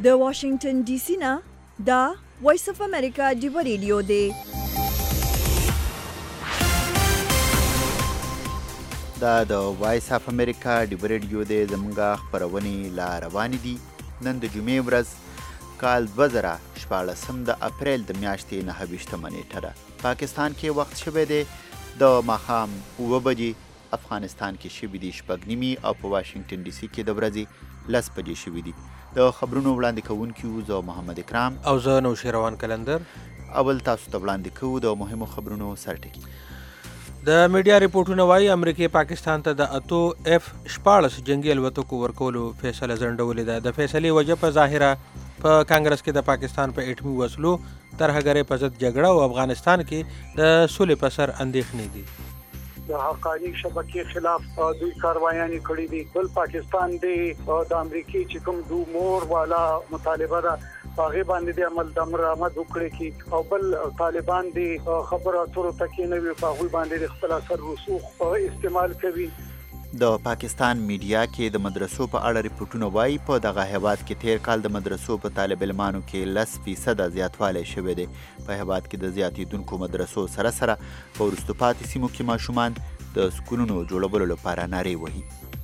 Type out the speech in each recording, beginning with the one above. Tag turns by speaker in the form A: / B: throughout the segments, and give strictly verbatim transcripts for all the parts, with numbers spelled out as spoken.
A: د واشنگټن ډي سي نه دا وایس اف امریکا ډیو ریډیو دی.
B: دا د وایس اف امریکا ډیو ریډیو دی. زمونږ خپرونې لا روانې دي. نن د جمعې ورځ کال دوه زره شپاړسم د اپریل د میاشتې نهه ویشتمه نیټه ده. پاکستان کې وخت شوی دی د ماښام اوه بجې، افغانستان کې شوي دي شپږ نیمې او په واشنګټن ډي سي کې د ورځې لس بجې شوي دي. د خبرونو وړاندې کوونکي زه محمد اکرام
C: او زه نوشیروان کلندر.
B: اول تاسو ته وړاندې کوو د مهمو خبرونو سرټکي.
C: د میډیا ریپورټونه وایي امریکې پاکستان ته د اتو اف شپاړس جنګي الوتکو ورکولو فیصله ځنډولې ده. د فیصلې وجه په ظاهره په کانګرس کې د پاکستان په اټمي وسلو ترهګرۍ په ضد جګړه او افغانستان کې د سولې په سر اندېښنې دي.
D: د حقانی شبکې خلاف دوی کاروایانې کړې دي. بل پاکستان دی د امریکای چې کوم دو مور والا مطالبه ده هغه باندې د عمل د امر آمد وکړي کی او بل طالبان دی خبره اترو تکې نه وي په هغه باندې خپل اثر رسوخ استعمال کوي.
B: د پاکستان میډیا کې د مدرسو په اړه ریپورټونه وایي په دغه هیواد کې تیر کال د مدرسو په طالب علمانو کې لس فیصده زیاتوالی شوی دی. په هیواد کې د زیاتېدونکو مدرسو سره سره په وروسته پاتې سیمو کې ماشومان د سکولونو جوړولو لپاره نارې وهي.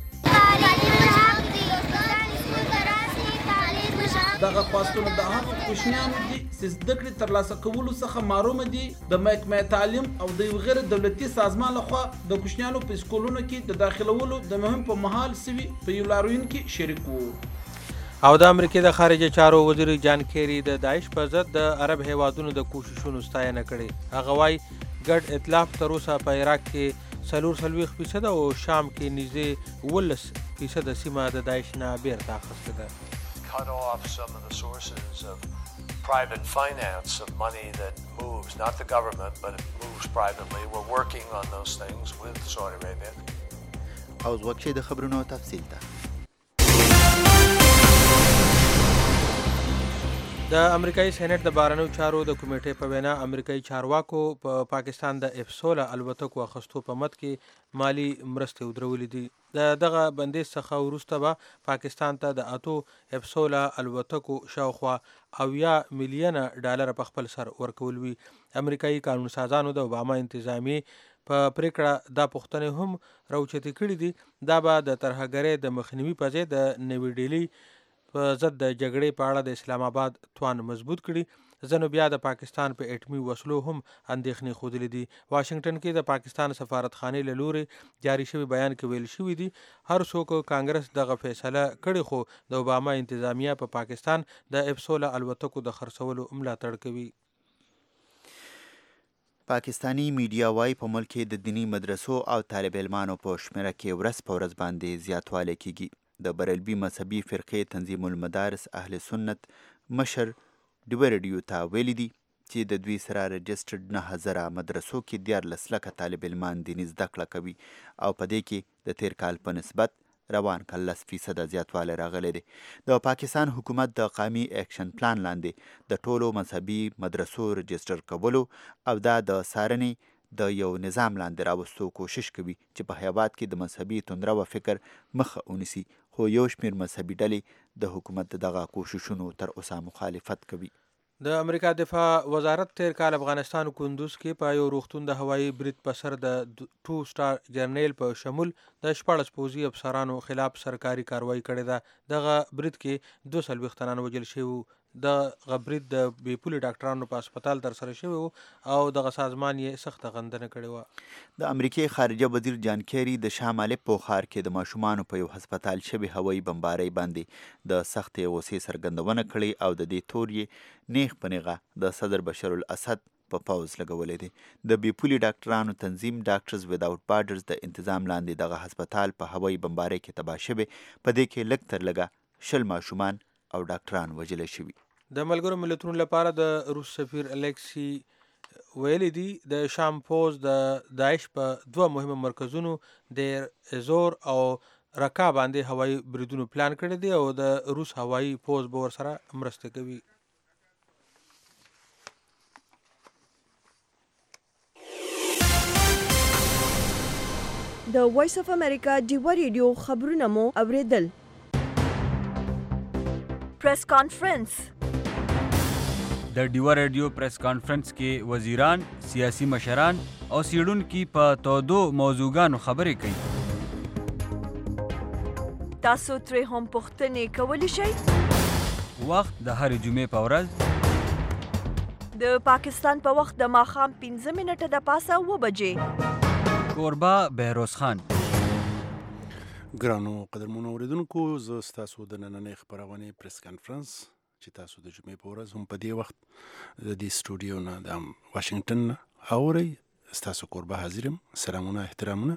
E: دغه پاستونه د هغو کوچنیانو دي چې زده کړې ترلاسه کولو څخه محرومه دي. د محکمې تعلیم او د یو غیر دولتي سازمان لخوا د کوچنیانو په سکولونو کې د داخلولو د مهم په مهال سوي په یو لاروین کې شریک وو.
C: او د امریکې د خارجه چارو وزیر جان کیری د داعش په ضد د عرب هیوادونو د کوششونو ستاینه کړې. هغه وایي ګډ ائتلاف تر اوسه په عراق کې څلور څلوېښت فیصده او شام کې نږدې اوولس فیصده سیمه د داعش نه بیرته اخیستې ده.
F: cut off some of the sources of private finance of money that moves, not the government, but it moves privately. We're working on those things with Saudi Arabia.
B: اوس وخت د خبرونو تفصیل ده.
C: د امریکایي سېنات د بهرنیو چارو د کمیټې په وینا امریکایي چارواکو په پا پاکستان د اف سوله الوتکو اخیستو په مد کې مالی مرستې ودرولې دي. د دغه بندیز څخه وروسته به پاکستان ته د اتو اف سوله الوتکو شاوخوا اویا میلیونه ډالر په خپل سر ورکول وي. امریکایي قانون سازانو د اوباما انتظامیې په پریکړه دا پوښتنې هم راوچتې کړي دي. دا به د ترهګرۍ د مخنیوي په ځای د نوې ډیلي په ضد د جګړې په اړه د اسلام آباد توان مضبوط کړي. ځنو بیا د پاکستان په اټمي وسلو هم اندېښنې ښودلې دي. واشنګټن کې د پاکستان سفارتخانې له لورې جاري شوي بیان کې ویل شوي دي هر څوک کانګرس دغه فیصله کړې خو د اوباما انتظامیه په پا پاکستان د اف سوله الوتکو د خرڅولو ملاتړ کوي.
B: پاکستانی میډیا وایي په ملک کې د دیني مدرسو او طالب علمانو په شمیره کې ورځ په ورځ باندې زیاتوالی کیږي. د بریلوي مذهبي فرقې تنظیم المدارس اهل سنت مشر ډیو ریډیو ته ویلي دي چې د دوی سره رجسټرډ نهه زره مدرسو کې دیارلس لکه طالب علمان دیني زده کړه کوي او په دې کې د تیر کال په نسبت روان کال لس فیصده زیاتوالی راغلی دی. د پاکستان حکومت د قومي اکشن پلان لاندې د ټولو مذهبي مدرسو رجسټر کولو او دا د څارنې د یو نظام لاندې راوستو کوشش کوي چې په هیواد کې د مذهبي توندرو فکر مخه ونیسي. خو یو شمېر مذهبي ډلې د حکومت دغه کوششونو تر اوسه مخالفت کوي.
C: د امریکا دفاع وزارت تیر کال افغانستان کندوز کې په یو روغتون د هوایي برید په سر د ټو سټار جرنیل په شمول د شپاړس پوځي افسرانو خلاف سرکاري کاروایی کړې ده. دغه برید کې دوه څلوېښت تنان وژل شوي. دغه برید د بې پولې ډاکټرانو په هسپتال ترسره شوی و او دغه سازمان یې سخته غندنه کړې وه.
B: د امریکې خارجه وزیر جان کیری د شمالي پوخار کې د ماشومانو په یو هسپتال شوي هوایي بمبارۍ باندې د سختې غوسې څرګندونه کړې او د دې تور یې نیغ په نیغه د صدر بشر الاسد په پوځ لګولی دی. د بې پولې ډاکټرانو تنظیم ډاکټرز وداوټ بارډرز د انتظام لاندې دغه هسپتال په هوایي بمبارۍ کې تباه شوی. په دې کې لږ تر لږه شل ماشومان او ډاکټران وژل شوي.
C: د ملګرو ملتونو لپاره د روس سفیر الیکسی ویلي دي د شام پوز د داعش په دوه مهمو مرکزونو دیر ازور او رکا باندې هوایي بریدونو پلان کړی دی او د روس هوایي پوز به ورسره مرسته کوي.
A: د وایس اف امریکا ډیو ریډیو خبرونه مو اوریدل. پریس کانفرنس.
G: د ډیوا ریډیو پریس کانفرنس کې وزیران، سیاسي مشران او څیړونکي په تودو موضوعګانو خبرې کوي.
A: تاسو ترې هم پوښتنې کولی شئ.
G: وخت د هرې جمعې په ورځ
A: د پاکستان په وخت د ماښام پنځه منټه د پاسه اوه بجې.
G: کوربه بهروز خان.
H: ګرانو قدرمنو اورېدونکو، زه ستاسو د نننۍ خپرونې پریس کانفرنس چې تاسو د جمعې په ورځ هم په دې وخت د دې سټوډیو نه د واشنګټن نه اورئ، ستاسو کوربه حاضر یم. سلامونه، احترامونه.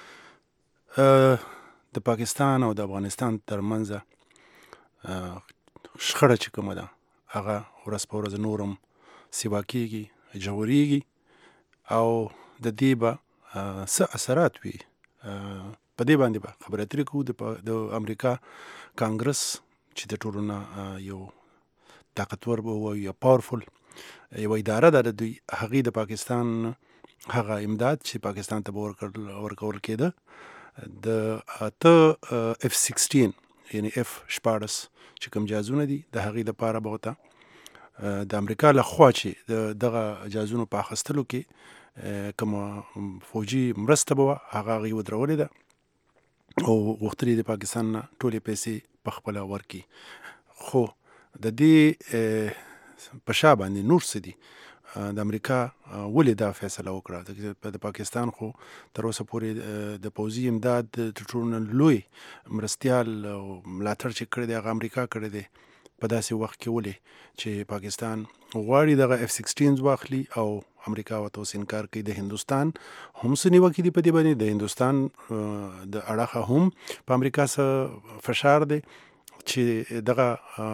H: د پاکستان او د افغانستان ترمنځ شخړه چې کومه ده هغه ورځ په ورځ نور هم سیوا کېږي، ژورېږي او د دې به څه اثرات وي په دې باندې به خبرې اترې کوو. د امریکا کانګرس چې د ټولو نه یو طاقتور به ووایو یا پاورفل یوه اداره ده د دوی، هغې د پاکستان هغه امداد چې پاکستان ته به ورکول کېده د اته اف سیکسټین یعنی اف شپاړس چې کوم جهازونه دي د هغې دپاره به ورته د امریکا له خوا چې د دغه جهازونو په اخیستلو کې کومه فوجي مرسته به وه هغه هغې ودرولې ده او غوښتلې د پاکستان نه ټولې پیسې په خپله ورکړي. خو د دې په شا باندې نور څه دي؟ د امریکا ولې دا فیصله وکړه؟ د پاکستان خو تر اوسه پورې د پوځي امداد تر ټولو نه لوی مرستیال او ملاتړ چې کړی دی هغه امریکا کړی دی. په داسې وخت کې ولې چې پاکستان غواړي دغه اف سیکسټینز واخلي او امریکا ورته اوس انکار کوي. د هندوستان هم څه نیوکې دي په دې باندې، د هندوستان د اړخه هم په امریکا څه فشار دی چې دغه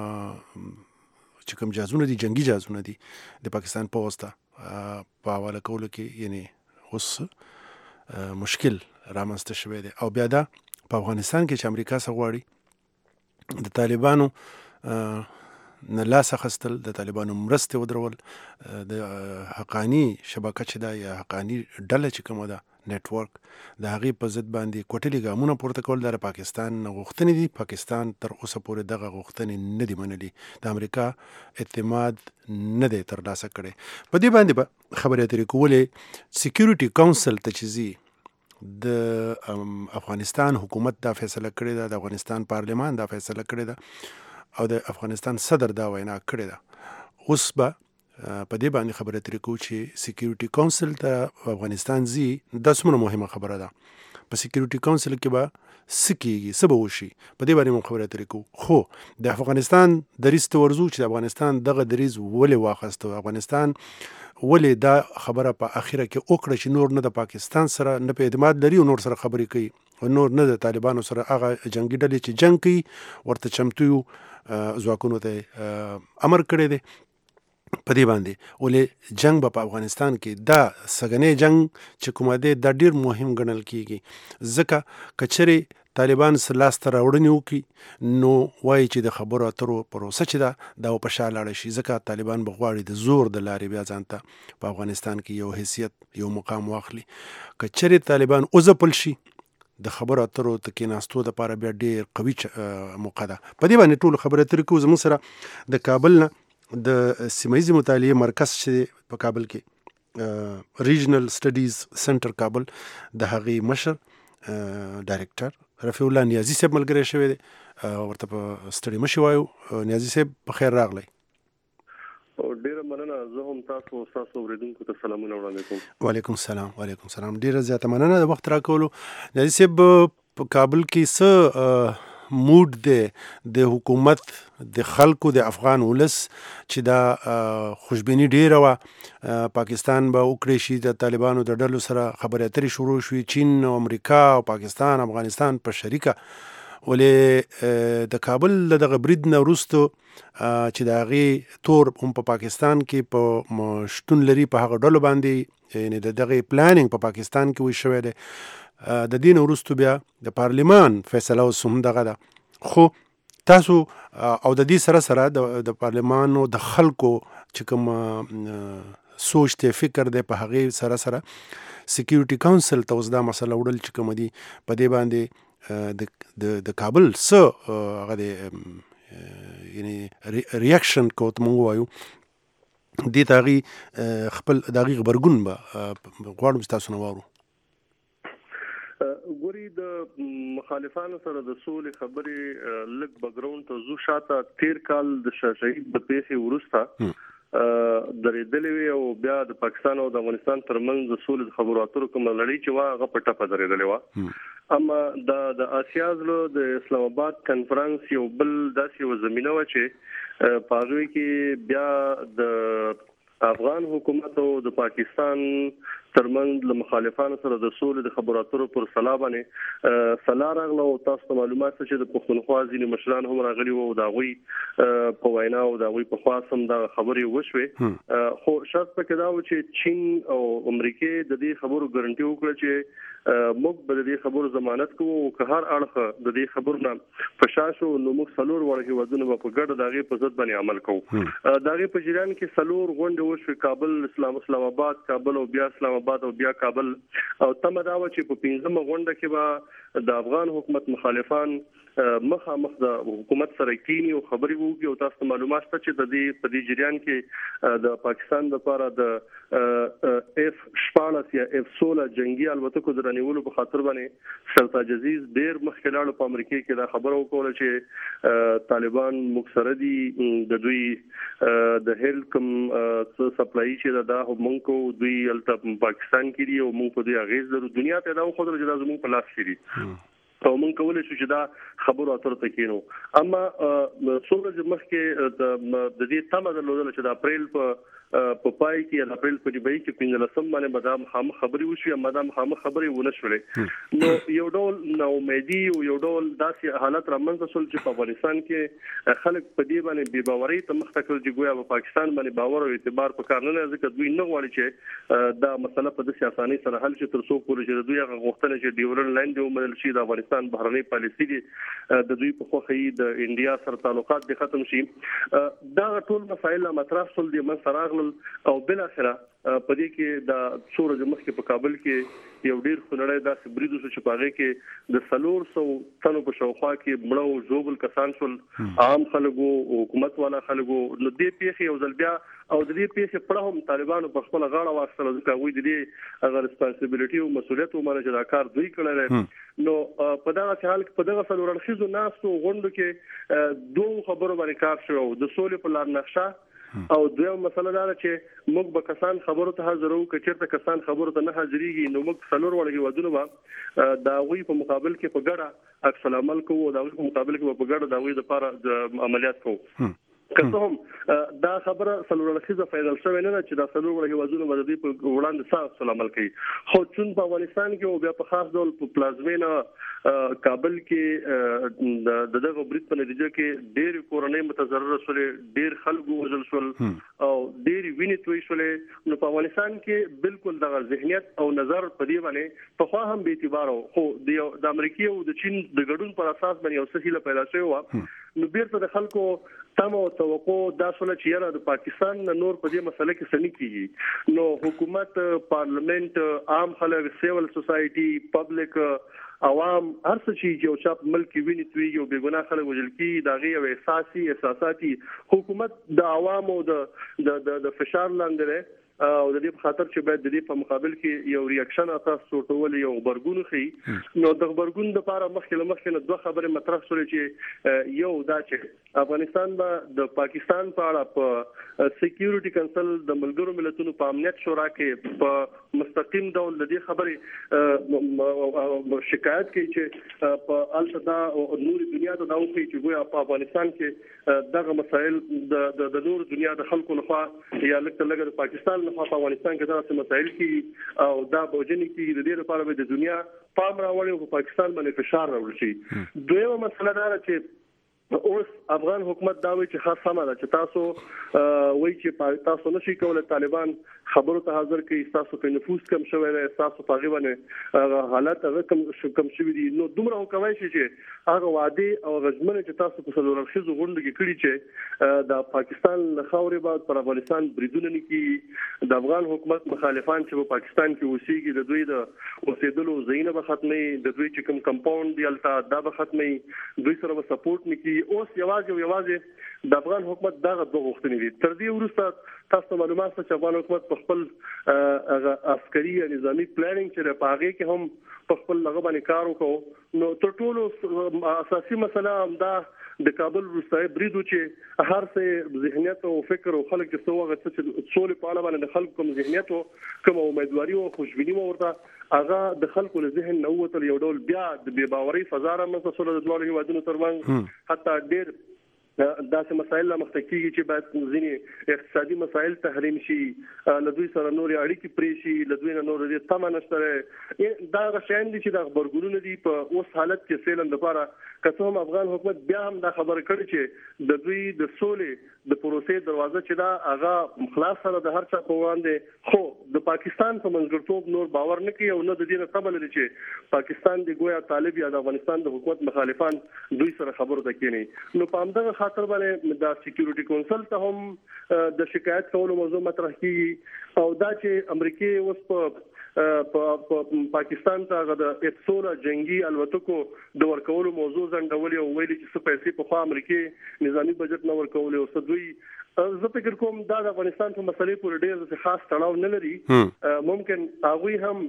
H: چې کوم جهازونه دي، جنگي جهازونه دي، د پاکستان پوځ ته په حواله کولو کې یعنی اوس مشکل رامنځته شوی دی. او بیا دا په افغانستان کې چې امریکا څه غواړي د طالبانو نه لاس اخیستل، د طالبانو مرستې ودرول، د حقاني شبکه چې ده یا حقاني ډله چې کومه ده نیټورک د هغې په ضد باندې کوټلي ګامونه پورته کول دا د پاکستان غوښتنې دي. پاکستان تر اوسه پورې دغه غوښتنې نه دي منلي، د امریکا اعتماد نه دی ترلاسه کړی. په دې باندې به خبرې اترې کولې. سیکیورټي کونسل ته چې ځي د افغانستان حکومت دا فیصله کړې ده، د افغانستان پارلمان دا فیصله کړې ده او د افغانستان صدر دا وینا کړې ده. اوس به په دې باندې خبرې اترې کوو چې سیکیورټي کونسل ته افغانستان ځي، دا څومره مهمه خبره ده. په سیکیورټي کونسل کې به څه کېږي، څه به وشي، په دې باندې هم خبرې اترې کوو. خو د افغانستان دریځ ته ورځو چې د افغانستان دغه دریځ ولې واخیسته، افغانستان ولې دا خبره په اخره کې وکړه چې نور نه د پاکستان سره نه په اعتماد لري او نور سره خبرې کوي او نور نه د طالبانو سره هغه جنگي ډلې چې جنګ کوي ورته چمتو یو ځواکونو ته امر کړی دی. په دې باندې ولې جنگ به په افغانستان کې دا سګنې جنگ چې کومه دی دا ډیر مهم ګڼل کیږي، ځکه که چېرې طالبان سره لاسته راوړنې وکړي نو وایي چې د خبرو اترو پروسه چې ده دا په شا لاړه شي، ځکه طالبان به غواړي د زور د لارې بیا ځان ته په افغانستان کې یو حیثیت یو مقام واخلي. که چېرې طالبان وځپل شي د خبرو اترو ته کېناستو دپاره بیا ډېر قوي موقع ده. په دې باندې ټولو خبرې اترې کوو. زموږ سره د کابل نه د سیمه ییزې مطالعې مرکز چې په کابل کې ریجنل سټډیز سنټر کابل د هغې مشر ډایرکټر رفیع الله نیازي صاحب ملګری شوی دی، ورته په ستړي مه شي وایو. نیازي صاحب په خیر راغلی.
I: ډیره مننه. زه هم تاسو او تاسو اوریدونکو ته سلامونه وړاندې کوم.
H: وعلیکم السلام. وعلیکم السلام. ډیره زیاته مننه د وخت راکولو. نیازي صاحب په کابل کې څه موډ دی د حکومت د خلکو د افغان ولس چې دا خوشبیني ډیره وه پاکستان به وکړی شي د طالبانو د ډلو سره خبرې اترې شروع شوي، چین او امریکا او پاکستان افغانستان په شریکه، ولې د کابل د دغه برید نه وروستو چې د هغې تور هم په پاکستان کې په شتون لري په هغه ډلو باندې، یعنې د دغې پلانینګ په پاکستان کې وشي شوی دی. د دې نه وروستو بیا د پارلمان فیصله اوس هم دغه ده. خو تاسو او د دې سره سره د پارلمانو د خلکو چې کوم سوچ دی فکر دی په هغې سره سره سیکیورټي کونسل ته اوس دا مسله وړل چې کومه دي په دې باندې د د کابل څه هغه د یعنی ریاکشن کوت مونږ وایو دې ته هغې خپل د هغې غبرګون به غواړم چې تاسو نه واورو.
I: ګوري د مخالفانو سره د سولې خبرې لږ بیکګراوند ته ځو شاته. تیر کال د شهید د پیښې وروسته درېدلې وي او بیا د پاکستان او د افغانستان ترمنځ د سولې د خبرو اترو کومه لړۍ چې وه هغه په ټپه درېدلې وه. اما د د آسیا زلو د اسلام آباد کنفرانس یو بل داسې یو زمینه وه چې په هغوی کې بیا د افغان حکومت او د پاکستان ترمنځ له مخالفانو سره د سولې د خبرو اترو پر سلا باندې سلا راغله او تاسو ته معلومات چې د پښتونخوا ځینې مشران هم راغلي وو او د هغوی په وینا او د هغوی په خوا هم دا خبرې وشوې. خو شرط پکې دا و چې چین او امریکې د دې خبرو ګارنټي وکړه چې موږ به د دې خبرو ضمانت کوو او که هر اړخ د دې خبرو نه فشار شو نو موږ څلور واړه هیوادونه به په ګډه د هغې په ضد باندې عمل کوو. د هغې په جریان کې څلور غونډې وشوې، کابل، اسلام اسلام آباد، کابل او بیا اسلام آباد او بیا کابل. او تمه دا وه چې په پنځمه غونډه کې به د افغان حکومت مخالفان مخامخ د حکومت سره کینی او خبرې وکړي. او تاسو ته معلومات شته چې د دې په دې جریان کې د پاکستان لپاره د اف شپاړس یا اف سوله جنگي الوتکو د رانیولو په خاطر باندې شرطاج عزیز ډېر مخکې لاړو په امریکا کې دا خبره وکړه چې طالبان موږ سره دي، د دوی د هیلث کوم سپلای چې دا موږ کو دوی هلته پاکستان کې دي او موږ په دې اغېز لرو. دنیا ته دا وښودله چې دا زموږ په لاس کې دي او موږ کولی شو چې دا خبرو اترو ته کېنو. اما څو ورځې مخکې د دې تمه درلودله چې د اپریل په په پای کې د اپریل په نیمایي کې پنځلسم باندې به دا مخامخ خبرې وشوي، اما دا مخامخ خبرې ونه شولې. نو یو ډول ناامیدي او یو ډول داسې حالت رامنځته شول چې په افغانستان کې خلک په دې باندې بې باورۍ ته مخته کړل چې ګویا په پاکستان باندې باور او اعتبار په کار نه لري، ځکه دوی نه غواړي چې دا مسله په داسې اسانۍ سره حل شي تر څو پورې چې دوی هغه غوښتنه چې ډیورنډ لاین دې ومنل شي، د افغانستان بهرنۍ پالیسي دي د دوی په خوښه د انډیا سره تعلقات دې ختم شي. دا ټول مسایل مطرح شول دي من سره راغلل او بل اخره په دې کې د څو ورځې مخکې په کابل کې یو ډېر خونړی داسې برید وشو چې په هغې کې د څلور سوو تنو په شاوخوا کې مړه او ژوبل کسان شول، عام خلک وو، حکومت والا خلک وو. نو دې پیښې یو ځل بیا او د دې پیښې پړه هم طالبانو په خپله غاړه واخیستله، ځکه هغوی د دې هغه ریسپانسبلټي او مسؤلیت ومنه چې دا کار دوی کړی دی. نو په دغسې حال کې په دغه څلور اړخیزو ناستو غونډو کې دوو خبرو باندې کار شوی او د سولې په لار نقشه او دویم مسله دا ده چې موږ به کسان خبرو ته حاضرو، که چېرته کسان خبرو ته نه حاضرېږي نو موږ څلور واړه هېوادونه به د هغوی په مقابل کې په ګډه عکس العمل کوو او د هغوی په مقابل کې به په ګډه د هغوی دپاره د عملیات کوو. که څه هم دا خبره څلور اړخیزه فاینل شوې نه ده چې دا څلور واړه هېوادونه به د دې په وړاندې څه عکس العمل کوي، خو چون په افغانستان کې او بیا په خاص ډول په پلازمینه کابل کې د دغه برید په نتیجه کې ډېرې کورنۍ متضرره شولې، ډېر خلکو وژل شول او ډېرې وینې توی شولې. نو په افغانستان کې بالکل دغه ذهنیت او نظر په دې باندې پخوا هم بې اعتباره و، خو د امریکې او د چین د ګډون پر اساس باندې یو څه هیله پیدا شوې وه. نو بیرته د خلکو تمه او توقع دا شوله چې یاره د پاکستان نه نور په دې مسله کې څه نه کېږي. نو حکومت، پارلمنت، عام خلک، سیول سوسایټي، پبلک، عوام، هر څه چې یو چا په ملک کې وینې تویږي او بېګناه خلک وژل کېږي، د هغې یو احساسي احساساتي حکومت د عوامو د د فشار لاندې دی او د دې په خاطر چې باید د دې په مقابل کې یو ریاکشن اساس څوټول یو غبرګون ښیي. نو د غبرګون دپاره مخکې له مخکې نه دوه خبرې مطرح شولې چې یو دا چې افغانستان به د پاکستان په اړه په سکیورټي کونسل د ملګرو ملتونو په امنیت شورا کې په مستقیم ډول د دې خبرې شکایت کوي چې په هلته دا نورې دنیا ته دا وښیي چې ګویا په افغانستان کې دغه مسایل د د نورو دنیا د خلکو لخوا یا لږ تر لږه د پاکستان په افغانستان کې دغسې مسایل کېږي او دا بوجنې کېږي، د دې لپاره به د دنیا پام راوړي او په پاکستان باندې فشار راوړل شي. دویمه مسله دا ده چې اوس افغان حکومت دا وایي چې ښه سمه ده چې تاسو وایي چې تاسو نشئ کولی طالبان خبرو ته حاضر کې تاسو په نفوس کم شوی دی تاسو په غیبه حالات هغه کم کم شوی دي نو دومره کوي چې هغه وعده او غزمنه چې تاسو په څلور ورځې غونډه کې کړی چې د پاکستان خاورې بعد پر افغانستان بریدونه نه کی د افغان حکومت مخالفان چې په پاکستان کې اوسېږي د دوی د اوسېدلو ځایونه به ختمي د دوی چې کوم کمپاوند دی الته دا به ختمي دوی سره به سپورټ نه کی اوس یوازې یوازې د افغان حکومت دغه دوه غوښتنې دي تر دې وروسته تاسو معلومات چې افغان حکومت په خپل عسکري او نظامی پلانینګ چې په هغه کې هم په خپل لغه باندې کار وکړو نو تر ټولو اساسي مسله هم دا د کابل وروسته بریدو چې هر څه ذهنیت او فکر او خلک چې څو غته چې څول په اړه باندې خلک کوم ذهنیت او کوم امیدواري او خوشبینی ورته هغه د خلکو له ذهن نو وتل یو ډول بیا د بے باوري فضا را مسله د دوه هیوادونو ترمنځ حتی ډېر داسې مسایل مخته کیږي چې باید ځینې اقتصادي مسایل تحریم شي لدوی سره نور اړیکې پرې شي لدوی نه نور دې تمه نشته دا غشین دي چې د خبرګونونو دي په اوس حالت کې سیلن لپاره کته هم افغان حکومت بیا هم دا خبره کړې چې د دوی د سولې د پروسې دروازه چې دا هغه خلاص سره د هر چا په وړاندې خو د پاکستان په منځګړتوب نور باور نه کوي او نه د دې نه تمه لري چې پاکستان د ګویا طالب یا د افغانستان د حکومت مخالفان دوی سره خبرو ته کینی نو په همدغه خاطر باندې د سکیورټي کونسل ته هم د شکایت کولو موضوع مطرح کیږي او دا چې امریکای اوس په په پاکستان ته د افسوله جنگي الوتکو د ورکولو موضوع ځنډولې او ویلي چې څه پیسې په خوا امریکای نظامی بجټ نه ورکولې او څه دوی زه فکر کوم دا د افغانستان په مسلې پورې ډېر خاص تړاو نه لري ممکن هغه هم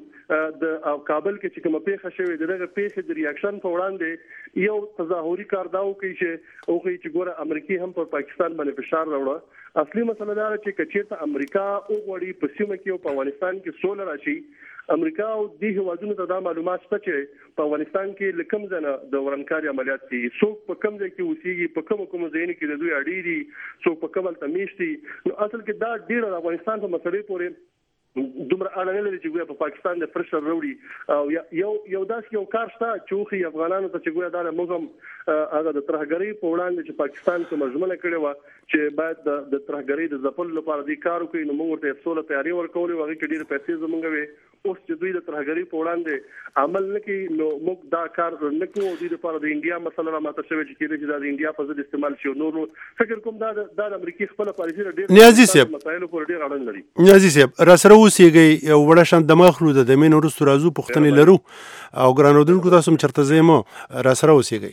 I: د کابل کې چې کومه پیښه شوې دغه پیښې د ریاکشن په وړاندې یو تظاهري کار داو کوي چې او چې ګوره امریکای هم په پاکستان باندې فشار راوړه اصلي مسله دا چې کچېرته امریکا او غوړي په سیمه کې او په افغانستان کې سول راشي امریکا او د هیوادونو ته دا معلومات شته چې په افغانستان کې لکم ځنه د ورانکاري عملیات دي څوک په کوم ځای کې اوسېږي په کوم کوم ځای کې د دوی اړې دي څوک په کوم تمیشتي نو اصل کې دا ډیر د افغانستان په مسلې پورې دومره اړه نه لري چې ګویا په پاکستان د پرشر وروړي او یو یو داس یو کار شته چې خو افغانانو ته چې ګویا دا موږ هم هغه د ترهګری په وړاندې چې پاکستان ته مجمنه کړې و چې باید د ترهګری د ځپل لپاره د کار وکړي نو موږ ته افسوله تیاری ورکولې و هغه کې ډېر پیسې زمونږ وي اوس چې دوی د ترهګری په وړاندې عمل نه کوي نو موږ دا کار نه کوو د لپاره د انډیا مسله را ماته شوی چې کېږي چې د انډیا په ضد استعمال شي نو فکر کوم دا د امریکای خپل پالیسي ډېر
H: نیازي صاحب
I: مسایل پر ډېر اړه لري
H: نیازي صاحب را سره اوسېږي یو وړه شان د مخلو د دمن ورستو رازو پښتنې لرو او ګرانودونکو تاسو هم چرته زمو را سره اوسېږي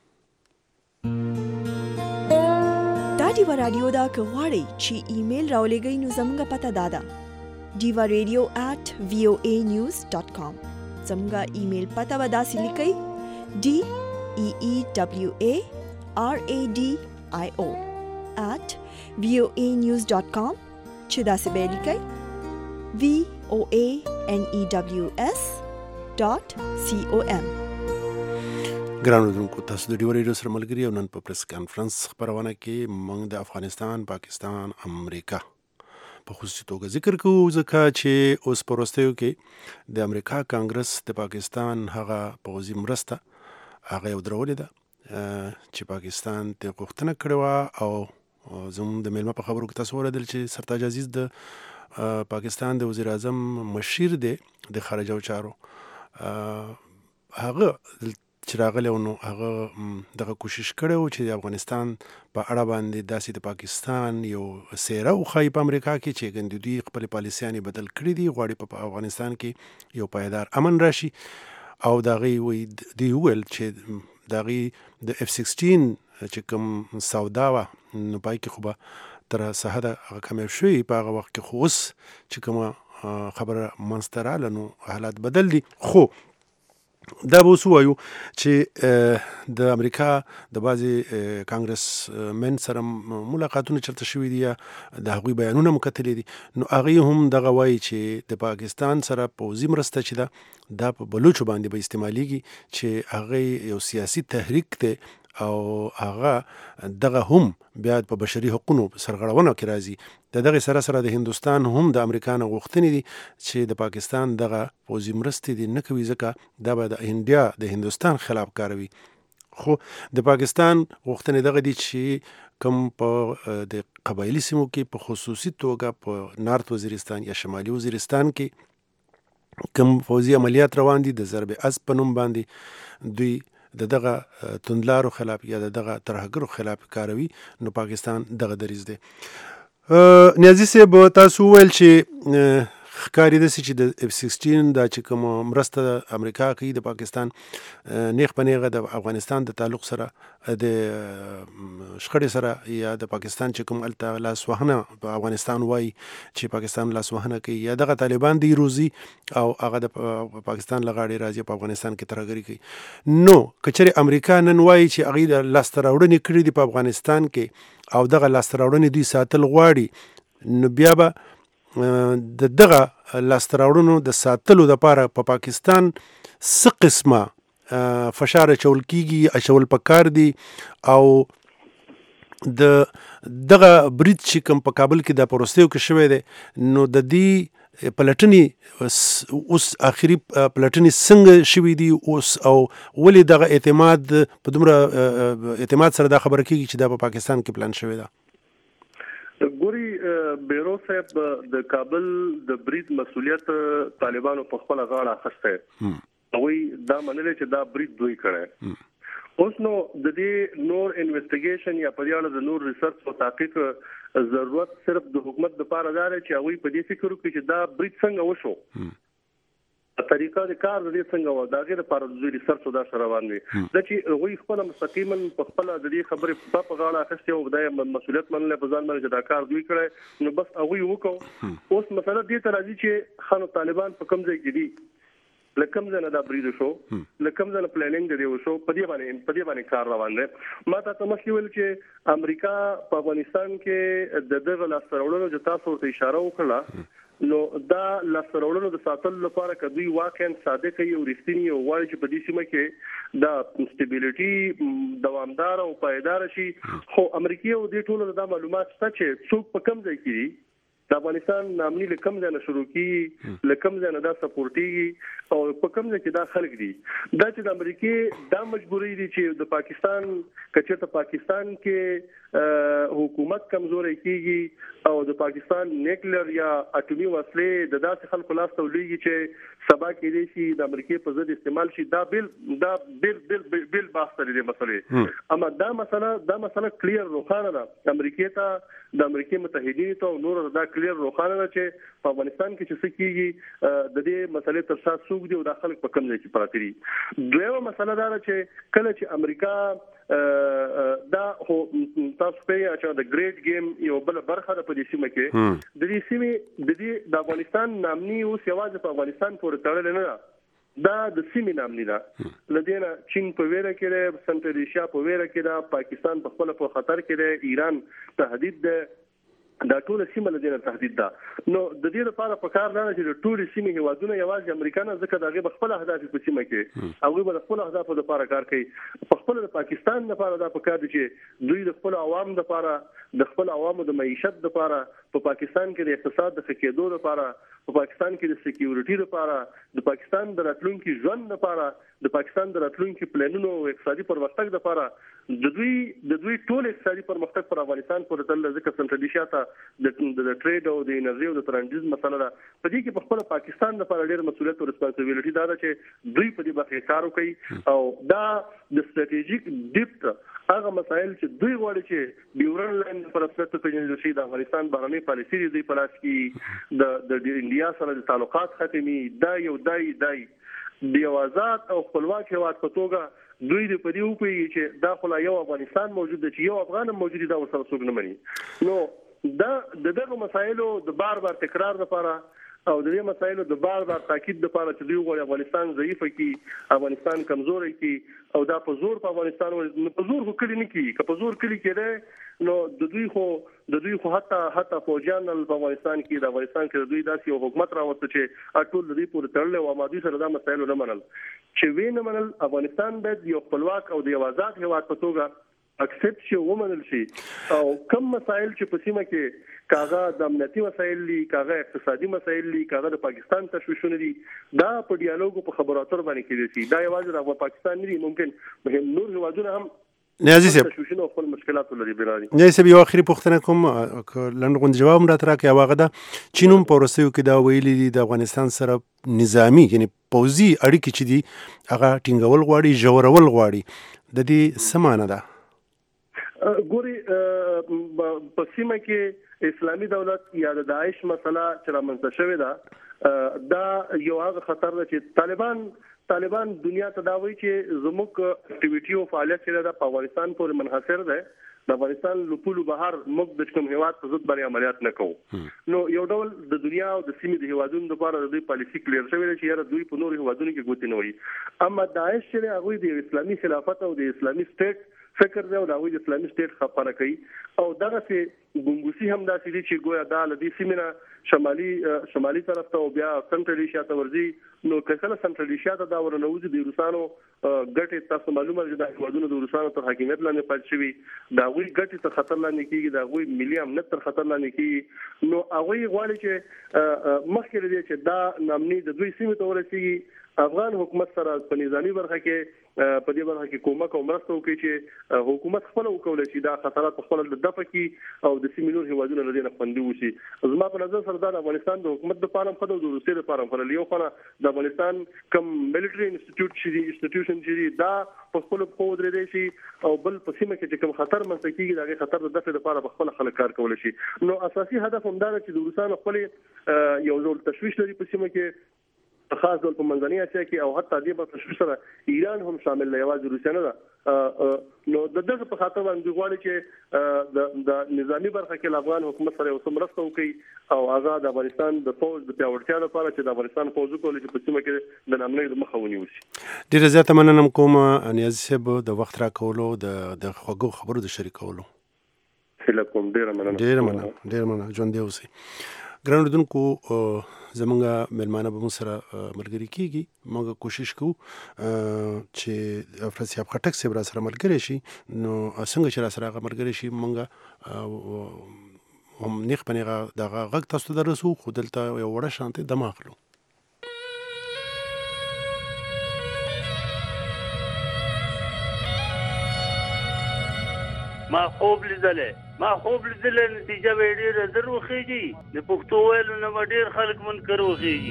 A: دا دیوا رادیو دا کغواړي چې ایمیل راولېږئ نو زموږ پته دادا diva radio at voa news dot com زموږ ایمیل پته ودا سې لیکئ d e e w a r a d i o at voa news dot com چې دا سې به لیکئ v o a n e w s dot com
H: ګرانودونکو تاسو د ډیو ریډیو سره ملګری او نن په پریس کانفرنس خبرونه کې موږ د افغانستان پاکستان امریکا په خصوصي توګه ذکر کوو ځکه چې اوس په وروستیو کې د امریکا کانګرس د پاکستان هغه پوځي مرسته هغه یې ودرولې ده چې پاکستان ته غوښتنه کړې وه او زموږ د میلمه په خبرو کې تاسو اوریدل چې سرتاج عزیز د پاکستان د وزیر اعظم مشیر دی د خارجه چارو هغه چې راغلی نو هغه دغه کوشش کړی و چې د افغانستان په اړه باندې داسې د پاکستان یو څیره وښایي په امریکا کې چې ګندې دوی خپلې پالیسیانې بدل کړي دي غواړي په افغانستان کې یو پایدار امن راشي او د هغې وایي دوی وویل چې د هغې د اف سکسټین چې کوم سودا وه نو پای کې خو به تر سهده هغه کامیاب شوي په هغه وخت کې خو اوس چې کومه خبره منځته راغله نو حالات بدل دي خو دا به اوس ووایو چې د امریکا د بعضې کانګرس من سره ملاقاتونه چېرته شوي دي یا د هغوی بیانونه مو کتلي دي نو هغې هم دغه وایي چې د پاکستان سره پوځي مرسته چې ده دا په بلوچو باندې به استعمالیږي چې هغې یو سیاسي تحریک دی او هغه دغه هم بیا په بشري حقوقو سرغړونه کې راځي د دغه سره سره د هندوستان هم د امریکا نه غوښتنې دي چې د پاکستان دغه پوځي مرستې دي نه کوي ځکه دا به د انډیا د هندوستان خلاف کاروي خو د پاکستان غوښتنې دغه دي چې کوم په د قبایلی سیمو کې په خصوصي توګه په نارت وزیرستان یا شمالي وزیرستان کې کوم فوزي عملیات روان دي د ضرب اسب په نوم باندې دوی د دغه توندلارو خلاف یا د دغه ترهګرو خلاف کاروي، نو پاکستان دغه دریځ دی. نیازي صاحب تاسو وویل چې ښکاري داسې چې د اف سیکسټین دا چې کوم مرسته امریکا کوي د پاکستان نیغ په نیغه د افغانستان د تعلق سره د شخړې سره یا د پاکستان چې کوم هلته لاسوهنه په افغانستان وایي چې پاکستان لاسوهنه کوي یا دغه طالبان دی روزي او هغه د پاکستان له غاړې راځي په افغانستان کې ترهګري کوي. نو که چېرې امریکا نن وایي چې هغوی د لاسته راوړنې کړي دي په افغانستان کې او دغه لاسته راوړنې دوی ساتل غواړي، نو بیا به د دغه لاسته راوړنو د ساتلو دپاره په پا پاکستان څه قسمه فشار اچول کیږي، اچول پکار دي، او د دغه برید چې کوم په کابل کې د پروستیو کې شوی دی نو د دې پلټنې اوس آخري پلټنې څنګه شوي دي اوس، او ولې دغه اعتماد په دومره اعتماد سره دا خبره کیږي چې دا په پاکستان کې پلان شوی ده؟
I: ګوري بیرو صاحب د کابل د برید مسولیت طالبانو په خپل غاړه اخیسته، هغوی دا منل چې دا برید دوی کړی. اوس نو د دې نور انویسټیګیشن یا په دې اړه د نور ریسرچ او تحقیق ضرورت صرف د حکومت لپاره دا دی چې هغوی په دې فکر وکړي چې دا برید څنګه وشو، طریقه د کار د دې څنګه و، دا غیر لپاره د ریسرچ او دا سره روان وي. دا چې هغوی خپل مستقیما په خپل د دې خبرې په غاړه اخیستې او د مسولیت منل په ځان باندې دا کار دوی کړی، نو بس هغوی وکړو. اوس مسله دې ته راځي چې خانو طالبان په کوم ځای کې دي، لکم ځای نه دا برید شو، لکم ځای نه پلانینګ دی وشو، په دې باندې په دې باندې کار روان دی. ما ته مخکې ویل چې امریکا په افغانستان کې د دغه لاسته راوړنو چې تاسو ته اشاره وکړه، نو دا لاسته راوړنو د ساتلو لپاره که دوی واقعا صادق او رښتینی او غواړي چې په دې سیمه کې دا سټیبیلیټي دوامدار او پایدار شي، خو امریکا او دې ټولو دا معلومات شته چې څوک په کوم ځای کې دي، د افغانستان نامني له کوم ځای نه شروع کیږي، له کوم ځای نه دا سپورټیږي او په کوم ځای کې دا خلک دي. دا چې د امریکا دا مجبوري دي چې د پاکستان کچې ته پاکستان کې حکومت کمزوري کیږي او د پاکستان نیکلر یا اټومي وسلې د داسې خلکو لاس ته ولېږي چې سبا کې دي شي د امریکا په ضد استعمال شي. دا بل دا بل بل بل بحث لري د مسلې، اما دا مسله دا مسله کلیر روښانه ده امریکا ته، د امریکا متحدین ته او نور دا کلیر روښانه ده چې په افغانستان کې چې څه کیږي د دې مسلې تر شا څوک دي او د خلک په کوم ځای کې پراته دي. دویمه مسله دا ده چې کله چې امریکا دا خو تاسو په اچھا د ګریټ گیم یو بل برخه ده په دې سیمه کې، د دې سیمه د دې د افغانستان نامني اوس یوازې په افغانستان پورې تړل نه ده، دا د سیمې نامني ده. لدینا چین په ویره کې ده، سنټرل ایشیا په ویره کې ده، پاکستان په خپل په خطر کې ده، ایران تهدید ده، دا ټول سیمه له دې تهدید ده. نو د دې لپاره په کار نه چې د ټول سیمې هیوادونه یوازې امریکا نه ځکه دا غي خپل اهداف په سیمه کې او غي خپل اهداف لپاره کار کوي، په خپل د پاکستان لپاره دا په کار دي چې دوی د خپل عوام لپاره د خپل عوامو د معیشت لپاره په پاکستان کې د اقتصاد د خکېدو لپاره، په پاکستان کې د سکیورټي لپاره، د پاکستان د راتلونکي ژوند لپاره، د پاکستان د راتلونکي پلانونو او اقتصادي پرمختګ لپاره د دوی د دوی ټول اقتصادي پرمختګ پر افغانستان پورې تړل، ځکه سنټرل ایشیا ته د د ټریډ او د انرژي او د ترانزیت مسله ده. په دې کې په خپل پاکستان لپاره ډېر مسؤلیت او ریسپانسیبিলিټي ده چې دوی په دې باندې کار وکړي او دا د ستراتیژیک ډیپټ هغه مسایل چې دوی غواړي چې ډیورن لاین پر اساس ته پیژندل شي، د افغانستان بهرنی پالیسي دی په لاس کې د د انډیا سره د تعلقات ختمي، دا یو دای دای د آزاد او خپلواک هیواد په توګه دوی د پدیو په چې دا خلا یو افغانستان موجود دی چې یو افغان موجود دی دا ورسره څوک نه مني. نو دا د دغه مسایلو د بار بار تکرار لپاره او د دې مسایلو د بار بار تاکید لپاره چې دوی غواړي افغانستان ضعیف کی، افغانستان کمزوري کی او دا په زور په افغانستان په زور وکړي نه کی، که په زور کړي کېده نو د دوی خو د دوی خو حتی حتی فوجان په افغانستان کې د افغانستان کې د دوی داسې یو حکومت راوته چې ټول د دې پورې تړل او امادي سره دا مسایلو نه منل چې وینه منل افغانستان باید یو خپلواک او د آزاد هیواد په توګه اکسپټ شي ومنل شي او کم مسایل چې په سیمه کې کاغه د امنیتي مسایل دي، کاغه اقتصادي مسایل دي، کاغه د پاکستان تشویشونه دي، دا په ډیالوګ په خبرو اترو باندې کېږي. دا یوازې د پاکستان نه دي، ممکن نور هیوادونه هم
H: نیازي صاحب
I: تشویشونه خپل مشکلات لري برادي
H: نیازي صاحب یو اخري پوښتنه کوم لنډ غوند جواب هم راته راکړئ. هغه ده چین هم په وروستیو کې دا ویلي دي د افغانستان سره نظامي یعنی پوځي اړیکې چې دي هغه ټینګول غواړي، ژورول غواړي. د دې څه معنی ده؟
I: ګوري په سیمه کې اسلامي دولت یا د داعش مسله چې رامنځته شوې ده دا یو هغه خطر ده چې طالبان طالبان دنیا ته دا وایي چې زموږ اکټیویټي او فعالیت چې ده په افغانستان پورې منحصر ده. د افغانستان لپاره بهر موږ د کوم هیواد په ضد باندې عملیات نه کوو. نو یو ډول د دنیا او د سیمې د هیوادونو لپاره د دوی پالیسی کلیر شوی دی چې یاره دوی په نورو هیوادونو کې ګوتې نه وهي. اما داعش چې هغوی د اسلامي خلافت او د اسلامي سټیټ فکر دی او د هغوی د اسلامي سټیټ خپره کوي او دغسې ګونګوسي هم داسې دي چې ګویا دا له دې سیمې نه شمالي شمالي طرف ته او بیا سنټرل ایشیا ته ورځي. نو که کله سنټرل ایشیا ته دا ورنوځي د روسانو ګټې تاسو معلومه ده چې د هیوادونو د روسانو تر حاکمیت لاندې پاتې شوي، د هغوی ګټې تر خطر لاندې کېږي، د هغوی ملي امنیت تر خطر لاندې کېږي. نو هغوی غواړي چې مخکې له دې چې دا نامني د دوی سیمې ته ورسېږي افغان حکومت سره په نظامی برخه کې په دې برخه کې کومک او مرسته وکړي چې حکومت خپل وکولای شي دا خطرات خپل د دفع کړي او د سیمې نور هیوادونو له دې نه خوندي وشي. زما په نظر سره دا د افغانستان د حکومت لپاره هم ښه د روسیې لپاره هم ښه. یو خو د افغانستان کوم ملټري انسټیټیوټ چې دي انسټیټیوشن چې دي دا په خپل پښو ودرېدی شي او بل په سیمه کې چې کوم خطر منځته کېږي د هغې خطر د دفع لپاره په خپله خلک کار کولی شي. نو اساسي هدف همدا ده چې د روسانو خپلې یو ډول تشویش لري په سیمه کې خاص ډول په منځنۍ اسیا کې او حتی دې په تشویش سره ایران هم شامل دی، یوازې روسیه نه ده. نو د دغه په خاطر باندې غواړي چې د نظامی برخه کې افغان حکومت سره یو څه مرسته وکړي او هغه د افغانستان د فوج د پیاوړتیا لپاره چې د افغانستان فوج وکولای شي په سیمه کې د نامنۍ د مخه ونیول شي.
H: ډېره زیاته مننه کوم نیازي صاحب د وخت راکولو د د خوږو خبرو د شریکولو.
I: هیله کوم ډېره مننه.
H: ډېره مننه ډېره مننه ژوندی اوسئ. ګران اورېدونکو زمونږ میلمانه به موږ سره ملګري کېږي. موږ کوشش کوو چې افراد صاحب خټک صاحب را سره ملګری شي. نو څنګه چې را سره هغه ملګری شي موږ هم نیغ په نیغه دغه غږ تاسو ته دررسو، خو دلته یو وړه شانتې دمه اخلو.
J: ما خوب لیدلې ما خوب لیدلې نتیجه به ډېره زر وخېږي. د پښتو ویلو نه به ډېر خلک منکر وخېږي.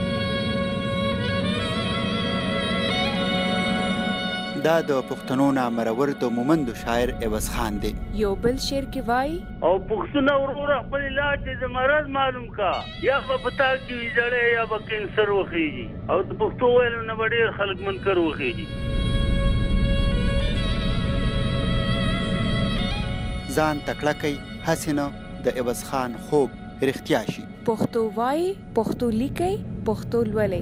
B: دا د پښتنو نامرور د مومندو شاعر عوض خان دی.
K: یو بل شعر کې وایي
J: او پښتونه وروره خپل علاج د مرض معلوم کا یا به پتا کې ویجړې یا به کینسر وخېږي او د پښتو ویلو نه به ډېر خلک منکر وخېږي.
B: ځان تکړه کوي هسې نه د عوض خان خوب رښتیا شي.
K: پښتو وایي، پښتو لیکئ، پښتو لولئ.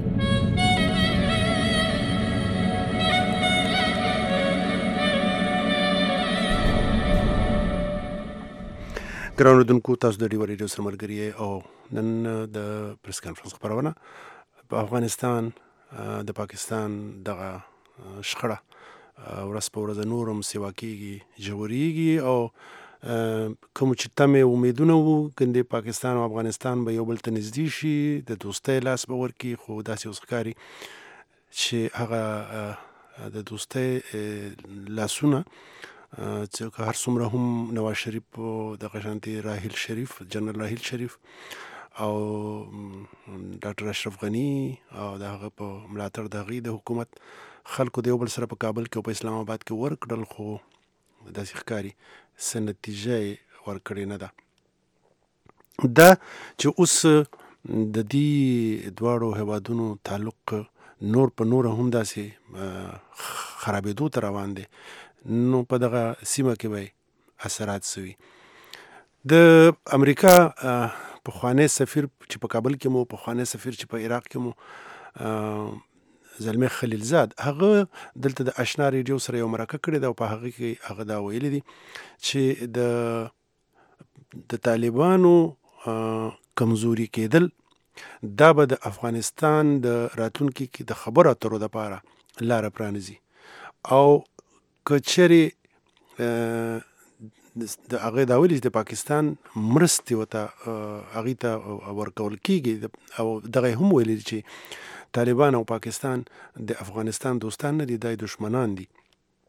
H: ګران اورېدونکو تاسو د ډیو ریډیو سره ملګري او نن د پریس کانفرنس خبرونه په افغانستان د پاکستان دغه شخړه ورځ په ورځ نور هم سیوا کېږي، ژورېږي او کوم چې تمې امیدونه وو ګندې پاکستان او افغانستان به یو بل ته نږدې شي، د دوستۍ لاس به ورکړي، خو داسې اوس ښکاري چې هغه د دوستۍ لاسونه چې هر څومره هم نواز شریف دغه شانتې راحیل شریف جنرال راحیل شریف او ډاکټر اشرف غني او د هغه په ملاتړ د هغې د حکومت خلکو د یو بل سره په کابل کې او په اسلام آباد کې ورکړل، خو داسې ښکاري څه نتیجه یې ورکړې نه ده. دا چې اوس د دې دواړو هیوادونو تعلق نور په نور هم داسې خرابېدو ته روان دی، نو په دغه سیمه کې به اثرات سوي. د امریکا پخوانی سفیر چې په کابل کې مو، پخوانی سفیر چې په عراق کې مو، زلمی خلیلزاد، هغه دلته د اشنا ریډیو سره یو مرکه کړې ده او په هغه کې هغه دا ویلي دي چې د د طالبانو کمزوري کېدل دا به د افغانستان د راتلونکي کې د خبرو اترو دپاره لاره پرانیزي او که چېرې د هغې دا ویلي چې د پاکستان مرستې ورته هغې ته ورکول کېږي او دغه هم ویلي چې طالبان او پاکستان د افغانستان دوستان نه دي، دا دشمنان دي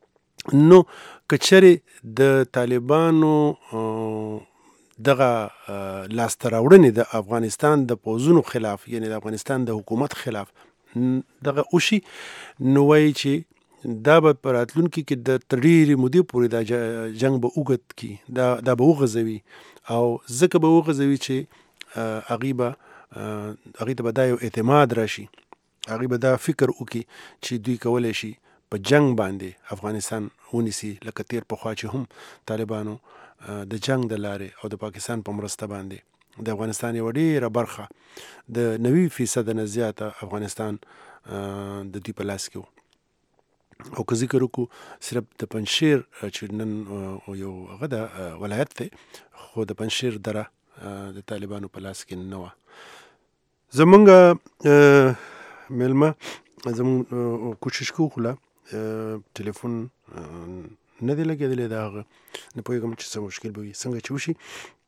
H: نو کچرې د طالبانو دغه لاسته راوړنې د افغانستان د پوځونو خلاف، یعنی د افغانستان د حکومت خلاف دغه وشي، نو وایي چې دا به په راتلونکي کې د تر ډېرې مودې پورې دا جنګ به اوږد کړي، دا دا به وغځوي او ځکه به وغځوي چې هغوی به هغوی ته به دا یو اعتماد راشي، هغوی به دا فکر وکړي چې دوی کولی شي په جنگ باندې افغانستان ونیسي، لکه تیر پخوا چې هم طالبانو د جنگ د لارې او د پاکستان په مرسته باندې د افغانستان یوه ډېره برخه د نوي فیصد نه زیاته افغانستان د دوی په لاس کې و. او که ذکر وکړو صرف د پنجشیر چې نن یو هغه د ولایت دی، خو د پنجشیر دره د طالبانو په لاس کې نه وه. زمونږ میلمه زمونږ کوشش کوو خو لا ټلیفون نه دی لګېدلی، د هغه نه پوهېږم چې څه مشکل به وي څنګه چې وشي.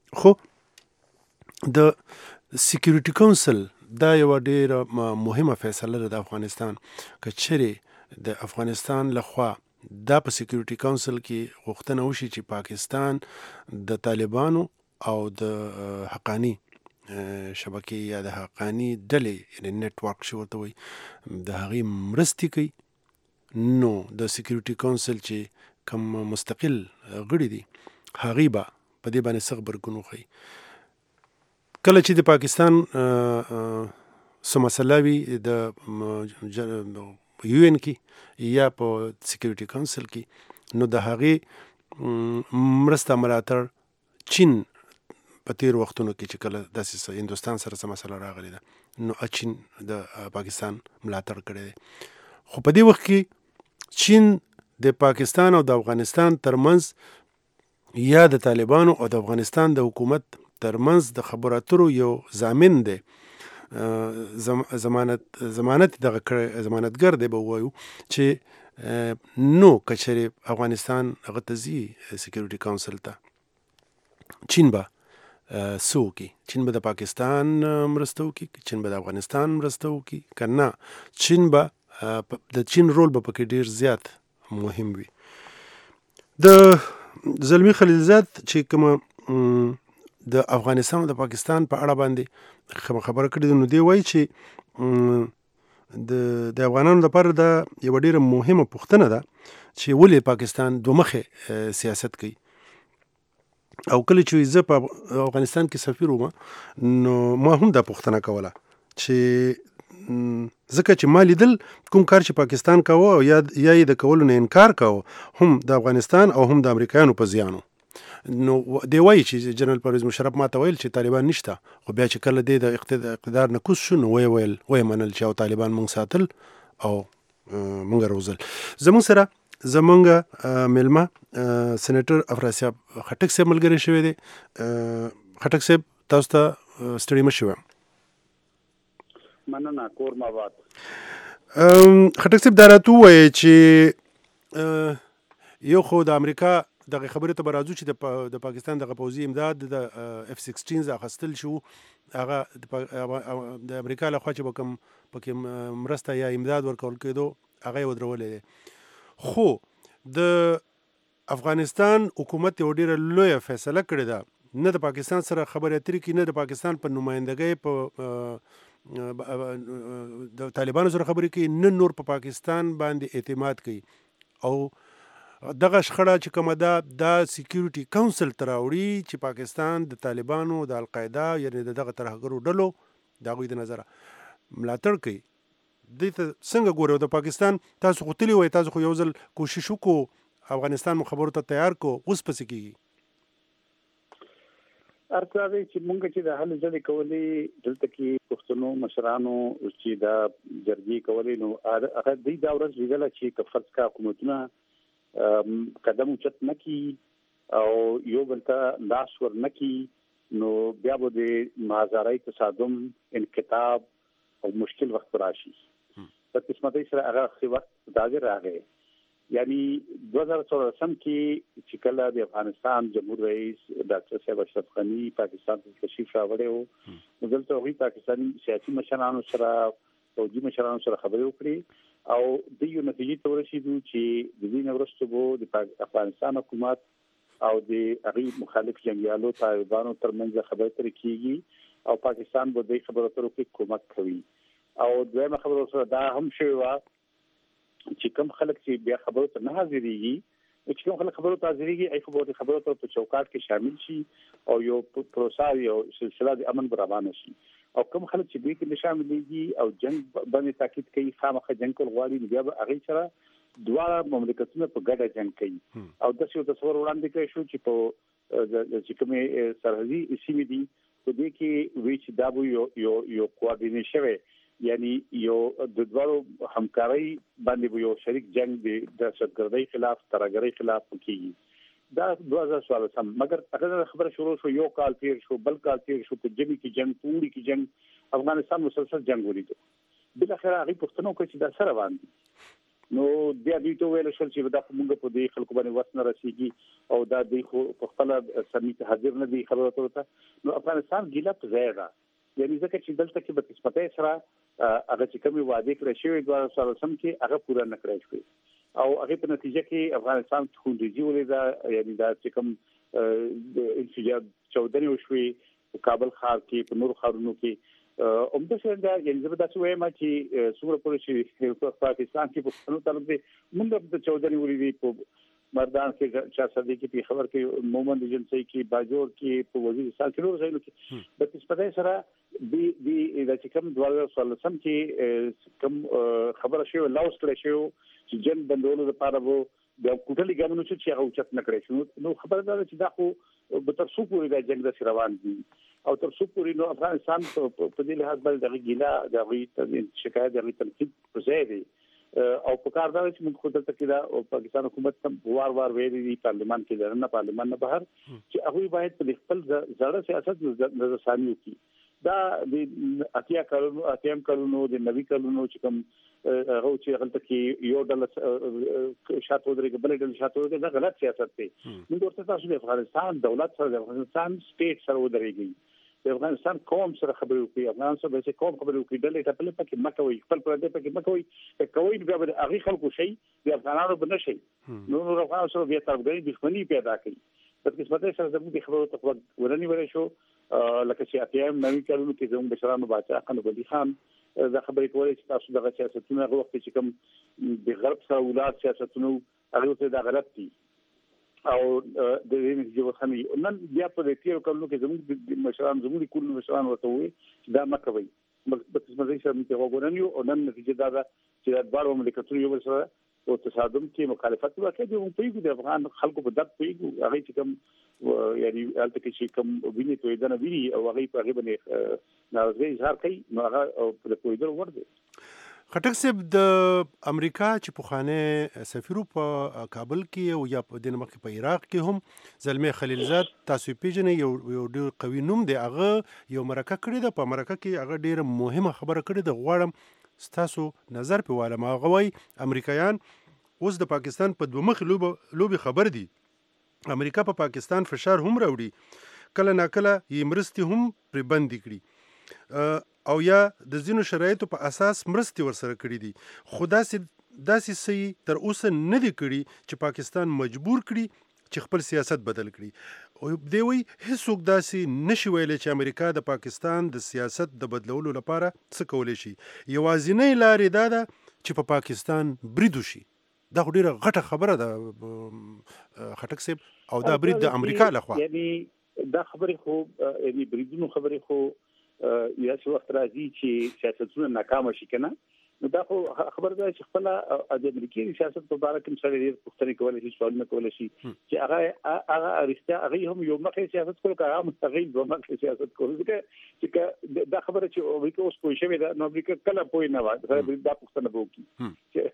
H: خو د سیکیورټي کونسل دا یوه ډېره مهمه فیصله ده د افغانستان. که چیرې د افغانستان لخوا دا په سیکیورټي کونسل کې غوښتنه وشي چې پاکستان د طالبانو او د حقاني شبکې یا د حقاني ډلې یعنې نیټورک چې ورته وایي د هغې مرستې کوي، نو د سیکیورټي کونسل چې کوم مستقل غړي دي هغوی به په دې باندې سخت غبرګون وښیي. کله چې د پاکستان څه مسله وي د یو ان کې یا په سیکیورټي کونسل کې، نو د هغې مرسته ملاتړ چین په تېرو وختونو کې چې کله داسې هندوستان سره څه مسله راغلې ده، نو چین د پاکستان ملاتړ کړی دی. خو په دې وخت کې چین د پاکستان او د افغانستان ترمنځ یا د طالبانو او د افغانستان د حکومت ترمنځ د خبرو اترو یو ضامن دی، ضمانت ضمانت دغه ضمانتګر دی به ووایو چې نو که چېرې افغانستان هغه ته ځي سیکیورټي کونسل ته، چین به څه وکړي؟ چین به د پاکستان مرسته وکړي، چین به د افغانستان مرسته وکړي که نه؟ چین به د چین رول به پکې ډېر زیات مهم وي. د زلمي خلیلزاد چې کومه د افغانستان او د پاکستان په اړه باندې خبره کړې ده، نو دی وایي چې د د افغانانو لپاره دا یوه ډېره مهمه پوښتنه ده چې ولې پاکستان دوه مخې سیاست کوي. او کله چې زه په افغانستان کې سفیر وم، نو ما هم دا پوښتنه کوله چې ځکه چې ما لیدل کوم کار چې پاکستان کوه او یا یې د کولو نه انکار کوه هم د افغانستان او هم د امریکایانو په زیانو. نو دی وایي چې جنرال پرویز مشرف ما ته ویل چې طالبان نشته، خو بیا چې کله دی د اقتدار نه کوز شو، نو ویې ویل ویې منل چې او طالبان موږ ساتل او موږ روزل. زموږ سره زمونږ میلمه سینیټر افراسیاب خټک صاحب ملګری شوی دی. خټک صاحب تاسو ته ستړي مه شوم.
L: مننه، کور ما باد.
H: خټک صاحب دا راته ووایه چې یو خو د امریکا دغه خبرې ته به راځو چې د پاکستان دغه پوځي امداد د اف سیکسټین اخیستل شو، هغه د امریکا لخوا چې به کوم پکې مرسته یا امداد ورکول کېدو هغه یې ودرولی دی. خو د افغانستان حکومت یو ډېره لویه فیصله کړې ده، نه د پاکستان سره خبرې اترې کوي، نه د پاکستان په نمایندګۍ په د طالبانو سره خبرې کوي، نه نور په پاکستان باندې اعتماد کوي. او دغه شخړه چې کومه ده دا سیکیورټي کونسل ته راوړي چې پاکستان د طالبانو د القاعده یعنې د دغه ترهګرو ډلو د هغوی د نظره ملاتړ کوي. دې ته څنګه ګورئ؟ د پاکستان تاسو خو تللي وئ، تاسو خو یو ځل کوشش وکړو، افغانستان مو خبرو ته تیار کړو، اوس پسې کېږي؟
L: ارته دی چې مونږ چې د هلې ځلې کولې دلته کې پښتنو مشرانو چې دا جرګې کولې، نو هغه دوی دا ورځ لیدله چې که فرض کا حکومتونه قدم اوچت نه کړي او یو بل ته لاس ور نه کړي، نو بیا به د مازارۍ تصادم، انقطاب او مشکل وخت راشي. په قسمتۍ سره هغه ښه وخت داګه راغی. یعنی دو هزار څلورم کې چې کله د افغانستان جمهور رئیس ډاکټر صاحب اشرف غني پاکستان ته تشریف راوړی و، نو دلته هغوی پاکستاني سیاسي مشرانو سره، فوجي مشرانو سره خبرې وکړې او د یو نتیجې ته ورسېدو چې د دې نورستو وو د افغانستان حکومت او د هغه مخالف جنگیالو طالبانو ترمنځ خبرې ترې کیږي او پاکستان به د خبرو اترو کې کومک کوي. او دویمه خبره سره دا هم شوی و چې کوم خلک چې بیا خبرو ته نه حاضرېږي چې کوم خلک خبرو ته حاضرېږي هغه خبرو خبرو ته په چوکاټ کې شامل شي او یو پروسه یو سلسله د امن روانه شي. او کوم خلک چې دې کې شاملېږي او جنگ باندې تاکید کوي خامخا جنگ کول غواړي بیا به هغه سره دواړه مملکتونه په ګډه جنگ کوي. او د څه تصور وړاندې کوي شو چې په چې کومه سرحدي سیمې دي په دې کې وی چې دا یو یو یو کوارډینیشن شوی یعنی یو د دوړو همکاري باندې یو شریک جنگ دی د دهشتګردۍ خلاف ترهګرۍ خلاف کیږي. دا دوه هزار سوال سم مګر هغه خبره شروع شو یو کال تیر شو بل کال تیر شو په جمی کې جنگ پوری کې جنگ افغانستان مسلسل جنگ ولیدو. بل اخر هغه پښتنو کې چې دا سره باندې نو بیا دوی ته ویل شو چې دا موږ په دې خلکو باندې وسنه رسیږي او دا دوی خو په خپل سمیت حاضر نه دي خبره ورته. نو افغانستان ګیله په ځای ده یعنی ځکه چې دلته کې به قسمتای سره هغه چې کومي وعده کړی شوی دوه سال سم کې هغه پوره نه کړی شوی او هغه په نتیجه کې افغانستان خوندې ولیدا یعنی دا چې کوم انفجار چودنی وشوي په کابل ښار کې په نور ښارونو کې اومده څنګه یعنی زه دا څه وایم چې څومره پوره شي په پاکستان کې په څنو طرف دې موږ د چودنی ولیدي په مردان کې چا صدیقي په خبر کې مومند جنسي کې باجوړ کې په وزیرستان کې نور ځایونو کې د پسپدای سره دی دی د چې کوم دوه سوال سم کې کوم خبره شوی لاوس کړی شو چې جن بندولو لپاره وو د کوټلي ګامونو چې هغه چت نه کړی شو نو خبره ده چې دا خو به تر څو پورې د جنگ د روان دي او تر څو پورې نو افغانستان په دې لحاظ باندې د ګیلا د غوي شکایت د تنقید پرځای دی او په کار دا چې موږ خود ته کېدا او پاکستان حکومت هم وار وار ویلي دي پارلمان کې درنه پارلمان نه بهر چې هغه باید په خپل زړه سیاست نظر ثاني وکړي. دا د اتیا کلونو اتیم کلونو د نوي کلونو چې کوم هغه چې غلطه کې یو ډول شاته درې بل ډول شاته درې دا غلط سیاست دی. موږ ورته تاسو د افغانستان دولت سره د افغانستان سټیټ سره ودرېږي د افغانستان قوم سره خبرې وکړي افغانستان سره به قوم خبرې وکړي ډلې ټپلې پکې مکوي خپل پردې پکې مکوي کوي بیا به هغه خلکو شي د افغانانو بنه شي نو نو افغانانو سره بیا ترګړي دښمنی پیدا کوي. په قسمت سره زموږ خبرو ته ورنی ورې شو لکه چې اتیم نوي کلونو کې زموږ بشرانو باچا خان ولی خان دا خبرې کولې چې تاسو دغه سیاستونه هغه وخت چې کوم د غرب سره ولادت سیاستونه هغه ته دا غلط دي او د دې نتیجه وخمي نن بیا په دې تیر کلونو کې زموږ مشران زموږ کول مشران ورته وي دا مکوي په قسمت سره موږ وګورنیو او نن نتیجه دا ده چې د بارو مملکتونو یو سره او تصادم کې مخالفت وکړي د موږ په افغان خلکو په دغه پیګو هغه چې کوم یعنی الته کې چې کوم ویني توې دنه ویني او هغه په هغه باندې ناراضي اظهار کوي نو هغه په کویدر ورده.
H: خټک صاحب د امریکا چې پخوانی سفیر په کابل کې او یا په دنه مخ په عراق کې هم زلمی خلیلزاد تاسو پیژنې یو یو ډیر قوي نوم دی هغه یو مرکه کړی ده په مرکه کې هغه ډیره مهمه خبره کړې ده غواړم ستاسو نظر په واله ما غوي امریکایان اوس د پاکستان په دوه مخ لوب لوبي خبر دي امریکا په پاکستان فشار هم راوړي کله ناکله یې مرستي هم پر بند کړي او یا د ځینو شرایطو په اساس مرستي ورسره کړي دي خو داسې داسې سي تر اوسه نه دي کړي چې پاکستان مجبور کړي چې خپل سیاست بدل کړي او دی وی هیڅوک داسې نشي ویلی چې امریکا د پاکستان د سیاست د بدلولو لپاره څه کولی شي یوازینۍ لارې دا ده چې په پاکستان برید وشي دا خو ډیره غټه خبره ده خټک صاحب او دا برید د امریکا لخوا
L: یعنی دا خبرې خو یعنی بریدونو خبرې خو یا څو وخت راځي چې سیاستونه ناکام شي کنه نو دا خو خبر ده چې خپل د امریکای سیاست په اړه کوم څه ډیر پوښتنه کولای شي سوالونه کولای شي چې هغه هغه اړتیا هغه هم یو مخه سیاست کول کوي هغه مستقیل دوه مخه سیاست کول چې دا خبره چې امریکا اوس پوه شوی ده نو امریکا کله پوه نه وای دا پوښتنه وکړي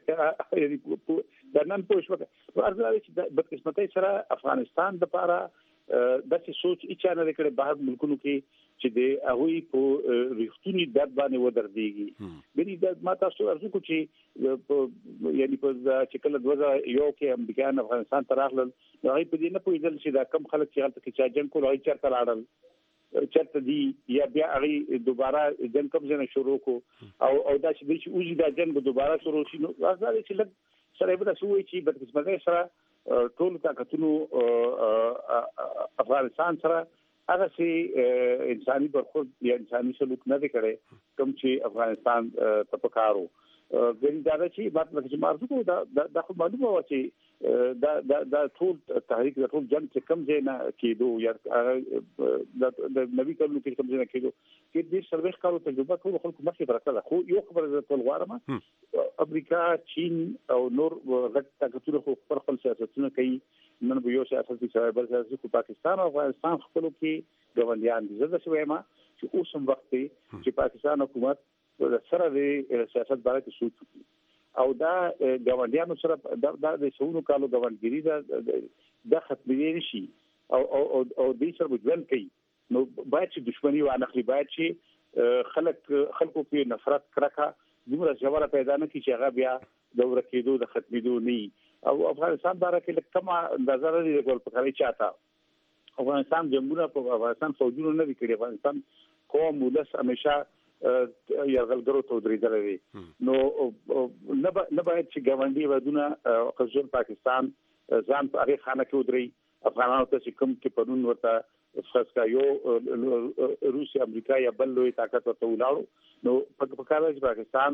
L: چې دا نن پوه شو په ارزه چې د قسمتۍ سره افغانستان د لپاره داسې سوچ اچا نه کړي بهر ملکونو کې چې د هغوی په ریښتونی درد باندې ودرېږي بری د ما تاسو ارزو کو چې یعنی په چې کله دوه هزار یو کې امریکایان افغانستان ته راغلل نو هغوی په دې نه پوهېدل چې دا کم خلک چې هلته کې چا جنګ کول هغوی چېرته لاړل چرته دي یا بیا هغه دوباره جنگ کوم ځای شروع کو او او دا چې د اوجي دا جنگ دوباره شروع شي نو راځي چې لږ سره به تاسو وایي چې په قسمت سره ټول طاقتونو افغانستان سره هغه سي انساني برخورد یا انساني سلوک نه کړي کوم چې افغانستان ته پکارو ګری دا چې بات مکه چې مارزو کو دا د خو معلومه و چې دا دا د ټول تحریک د ټول جنگ چې کم ځای نه کېدو یا د نوي کلو کې کم ځای نه کېدو چې د سرویس کارو تجربه ټول خلکو مخې برکله خو یو خبره د ټول غواړم امریکا چین او نور غټ طاقتونه خو خپل سیاستونه کوي نن به یو سیاست چې بل سیاست په پاکستان او افغانستان خپل کې ګوندیان دي زه څه وایم چې اوس هم وخت چې پاکستان حکومت سره د سیاست باره کې سوچ وکړي او دا ګاونډیانو سره دا د څونو کالو ګاونډګري دا د ختمېدل شي او او او د سره ژوند کوي نو باید چې دښمنی و نه خلی باید چې خلک خلکو کې نفرت کرکه دومره ژوره پیدا نه کړي چې هغه بیا د ورکېدو د ختمېدو نه او افغانستان باره کې کومه اندازه لري د ګول پکاري چاته افغانستان جنگونه په افغانستان فوجونو نه وکړي افغانستان قوم ولس همیشه یرغلګرو ته درېدل دي نو نه باید چې ګاونډي ودونه قزل پاکستان ځان په هغه خانه کې ودري افغانانو ته چې کوم کې پرون ورته خاصه یو روسي امریکا یا بل لوی طاقت ورته ولاړو نو په کار چې پاکستان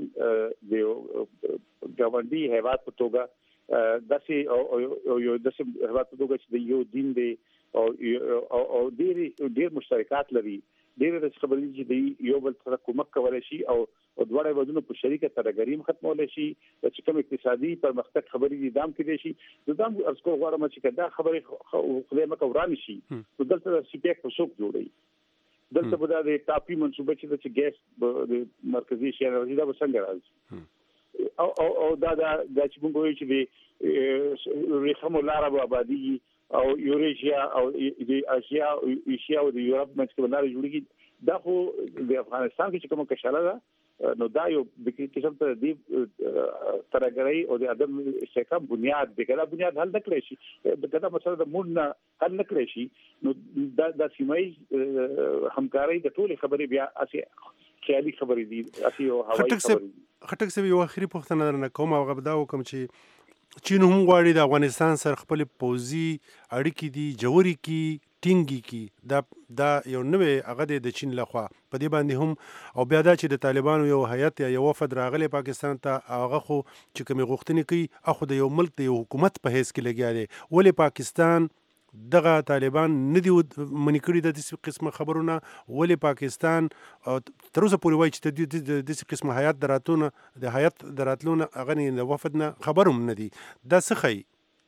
L: د ګاونډي هیواد په توګه داسې او یو داسې هیواد په توګه چې یو دین دی او او ډېر ډېر مشترکات لري ډېر د خبرې چې دی یو بل سره کومک کولای شي او دواړه ودونو په شریکه ترګریم ختمول شي چې کوم اقتصادي پرمختګ خبرې دي دام کې دي شي د دام از کو غواړم چې دا خبرې خدای مکه ورانه شي نو دلته سی پی ایک په څوک جوړي دلته به د ټاپي منصوبه چې د ګیس د مرکزی شي راځي دا څنګه راځي او او دا دا چې موږ وایو چې د ریخم العرب آبادی او یوریشیا او د اسیا او ایشیا او د یورپ منځ کې بلاره جوړیږي دا خو د افغانستان کې کومه کشاله ده نو دا یو د قسم ته دی ترګړی او د ادم استحکام بنیاد د کله بنیاد حل نکړي شي د کله مسله د مون حل نکړي شي نو دا د سیمایي همکاري د ټول خبرې بیا اسی خیالي خبرې دي اسی او هوایي خبرې دي
H: خټک سوي یو اخري پوښتنه درنه کوم او غبدا وکم چې چین هم غواړي د افغانستان سره خپل پوځي اړیکې دي جوړې کی ټینګي کی دا دا یو نوې هغه د چین لخوا په دې باندې هم او بیا دا چې د طالبانو یو هیئت یا یو وفد راغلی پاکستان ته هغه خو چې کومې غوښتنې کوي اخو د یو ملک د یو حکومت په حیث کې لګیا دی ولې پاکستان دغه طالبان نه دی منې کړي د دې قسمه خبرونه ولې پاکستان تر اوسه پورې وایي چې د دې قسمه هیئت دراتونه د هیئت دراتلونه هغه نه د وفد نه خبروم نه دي دا څه ښیي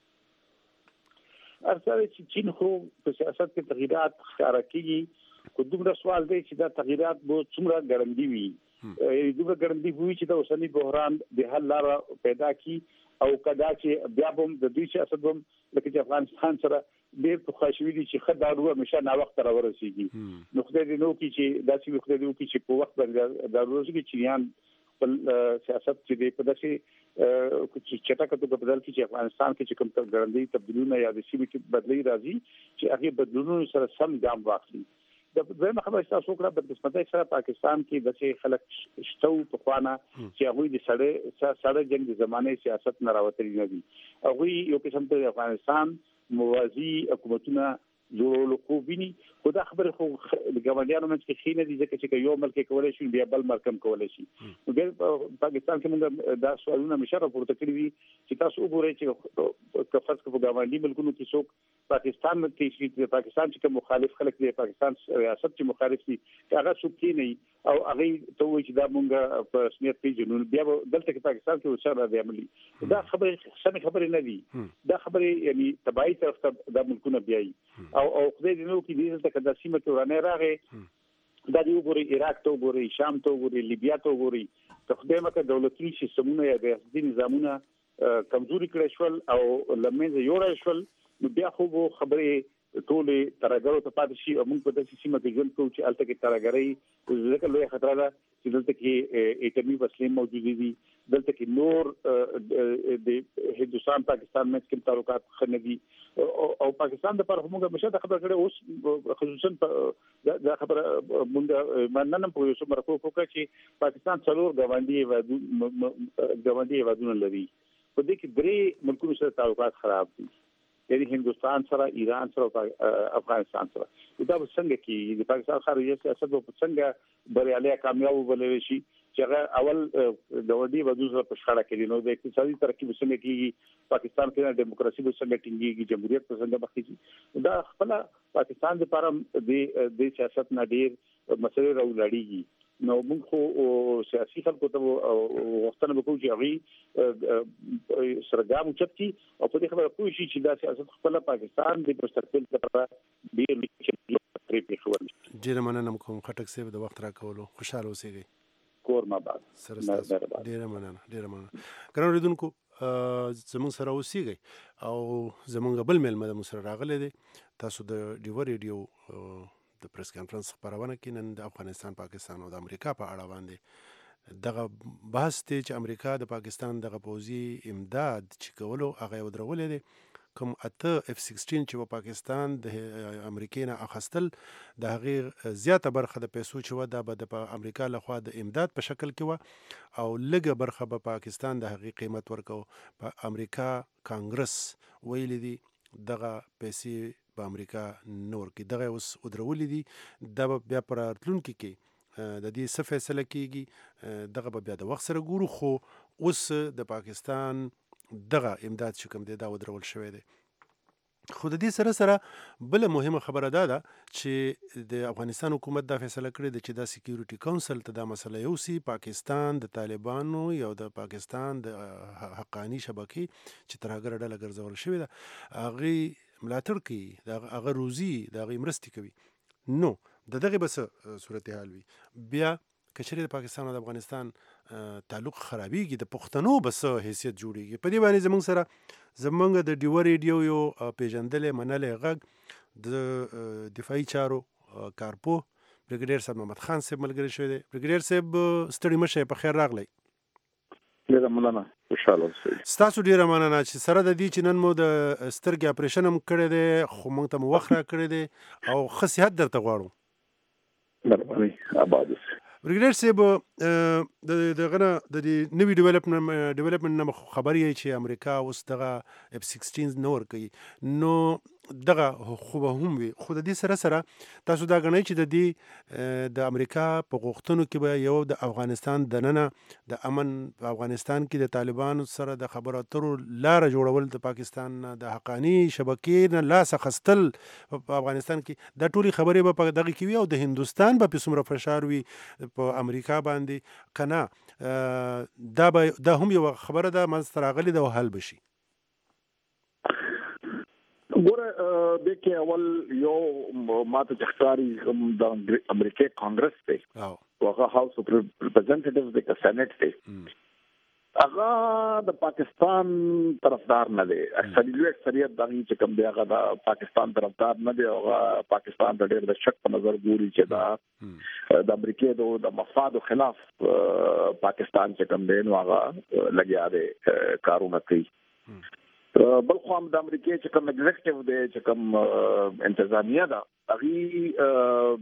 L: ارڅه چې چین خو په سیاست کې تغیرات ښکاره کیږي خو دومره سوال دی چې دا تغیرات به څومره ګړندي وي دومره ګړندي وي چې د اوسني بحران د حل لاره پیدا کی او کدا چې بیا هم د دوی سیاست هم لکه چې افغانستان سره ډېر په خوشوي دي چې خدای همیشه نا وخت را ورسیږي نو خدای دې نو کې چې داسې خدای دې وکړي چې په وخت باندې د ورځې کې چینیان خپل سیاست چې دې په داسې چټکه توګه بدل کړي چې افغانستان کې چې کوم ګړندي تبدیلونه یا د سیمې کې بدلې راځي چې هغه بدلونونو سره سم ګام واخلي د دویمه خبره چې تاسو وکړه په قسمت سره پاکستان کې د خلک شتو په خوانه چې هغه د سړې سړې جنگ د زمانه سیاست نه راوتلي نه دي هغه یو قسم ته افغانستان موازی حکومتونه جوړول خو ویني خو دا خبره خو د ګاونډیانو منځ کې خینه دي ځکه چې یو ملک کولای شي بیا بل مرکم کولای شي نو بل پاکستان کې موږ دا سوالونه مشره راپورته کړی وي چې تاسو وګورئ چې کفرت په ګاونډي ملکونو کې څوک پاکستان کې چې پاکستان چې مخالف خلک دي پاکستان ریاست چې مخالف دي هغه څوک کې نه او هغه ته وایي چې دا موږ په رسمیت پیژنو بیا دلته کې پاکستان کې وسره دی عملي دا خبره سمه خبره نه دي دا خبره یعنی تبعی طرف ته د ملکونو بیاي او او خدای دې نو کې دې ته کدا سیمه کې ورانه راغې دا دی وګوري عراق ته وګوري شام ته وګوري لیبیا ته وګوري ته خدای مکه دولتي سیستمونه یا ریاستي نظامونه کمزوري کړی شول او لمنځه یوړل شول نو بیا خو خبره ټولې ترګرو ته پاتې شي او موږ په داسې سیمه کې ژوند کوو چې الته کې ترګرۍ ځکه لوی خطر ده چې دلته کې ایټمي وسلې موجود دي دلته کې نور د هندوستان پاکستان مې کوم تعلقات خنه دي او پاکستان د پر موږ مشه د خبره کړې اوس خصوصا د خبره موږ مننه په یو څه مرکو کوکه چې پاکستان څلور غونډي غونډي ودونه لري په دې کې درې ملکونو سره تعلقات خراب دي یعنی هندوستان سره ایران سره افغانستان سره دا څنګه کې د پاکستان خارجي سیاست په څنګه بریالي کامیاب ولري شي چې هغه اول د وډي وځو په شخړه کې نو د اقتصادي ترقی وسنه کې پاکستان کې دیموکراسي وسنه ټینګي جمهوریت څنګه بخښي دا خپل پاکستان لپاره د د سیاست نه ډیر مسلې راولاړيږي نو موږ خو سیاسي خلکو ته وختونه وکړو چې هغه سرګام چتي او په دې خبره کوی شي چې دا سیاست خپل پاکستان د مستقبل لپاره ډیر لوی پرې پیښول
H: ډیر مننه کوم خټک سیب د وخت راکولو خوشاله اوسئ
L: کور ما بعد
H: سره ډیر مننه ډیر مننه ګران اوریدونکو زموږ سره اوسئ او زموږ بل میلمه د سره راغلی دی تاسو د ډیو ریډیو د پریس کانفرنس خبرونه کې نن د افغانستان پاکستان او د امریکا په اړه باندې دغه بحث دی چې امریکا د پاکستان دغه پوځي امداد چې کولو هغه ودرولې دي کوم اته اف سیکسټین چې په پاکستان د امریکا نه اخستل د هغه زیاته برخه د پیسو چې و د د امریکا لخوا د امداد په شکل کې و او لږه برخه په پاکستان د هغه قیمت ورکو په امریکا کانګرس ویل دي دغه پیسې په امریکا نور کې دغه اوس ودرولې دي د بیا پر راتلونکي کې د دې څه فیصله کیږي دغه بیا د وخت سره ګورو خو اوس د پاکستان دغه امداد چې کوم دی دا ودرول شوی دی خو د دې سره سره بل مهمه خبره ده چې د افغانستان حکومت دا فیصله کړې ده چې دا سکیورټي کونسل ته دا مسله یوسي پاکستان د طالبانو یو د پاکستان د حقانی شبکې چې تر هغه ډله ګرځول شوې ده هغه ملاتړ کوي دا هغه روزي دا هغه مرستې کوي نو د دغه بس صورتحال وي بیا کچری د پاکستان او د افغانستان تعلق خرابېږي د پښتنو بس حیثیت جوړیږي په دې باندې زموږ سره زموږ د ډیو ریډیو یو پیژندلې منلې غږ د دفاعي چارو کارپو برګیډیر صاحب محمد خان صاحب ملګری شوی دی برګیډیر صاحب ستړي مشه په خیر راغلی
M: ډیره مننه خوشاله اوسئ
H: ستاسو ډیره مننه چې سره د دې چې نن مو د سترګې اپریشن هم کړی دی خو موږ ته مو وخت را کړی دی او ښه صحت درته غواړو
M: مهرباني آباد اوسئ
H: برګیډیر صاحب د دغه نه د نوي ډیولپمنټ ډیولپمنټ نه خبرې چې امریکا اوس دغه اف سیکسټین نور کوي نو دغه خو به هم وي خو د دې سره سره تاسو دا غنئ چې د دې د امریکا په غوښتنو کې به یو د افغانستان دننه د امن په افغانستان کې د طالبانو سره د خبرو اترو لار جوړول د پاکستان د حقانی شبکې نه لاس اخستل په افغانستان کې د ټولي خبرې به په دغه کې وي او د هندستان به په څومره فشار وي په امریکا باندې کنه دا به دا هم یو خبره ده منځ راغلي د حل بشي
M: ګوره د کې اول یو ماته چختاري د امریکا کانګرس دی او هغه هاوس اف ریپرزنټیټیوز د سېنات دی هغه د پاکستان طرفدار نه دی اکثریت اکثریت دغه چې کوم دی هغه د پاکستان طرفدار نه دی او پاکستان د ډېر د شک په نظر ګوري چې دا د امریکا د مفادو خلاف پاکستان چې کوم دی نو هغه لګیا دی کارونه کوي بل خو هم د امریکا چې کوم ایگزیکټیو دی چې کوم انتظامیه ده هغه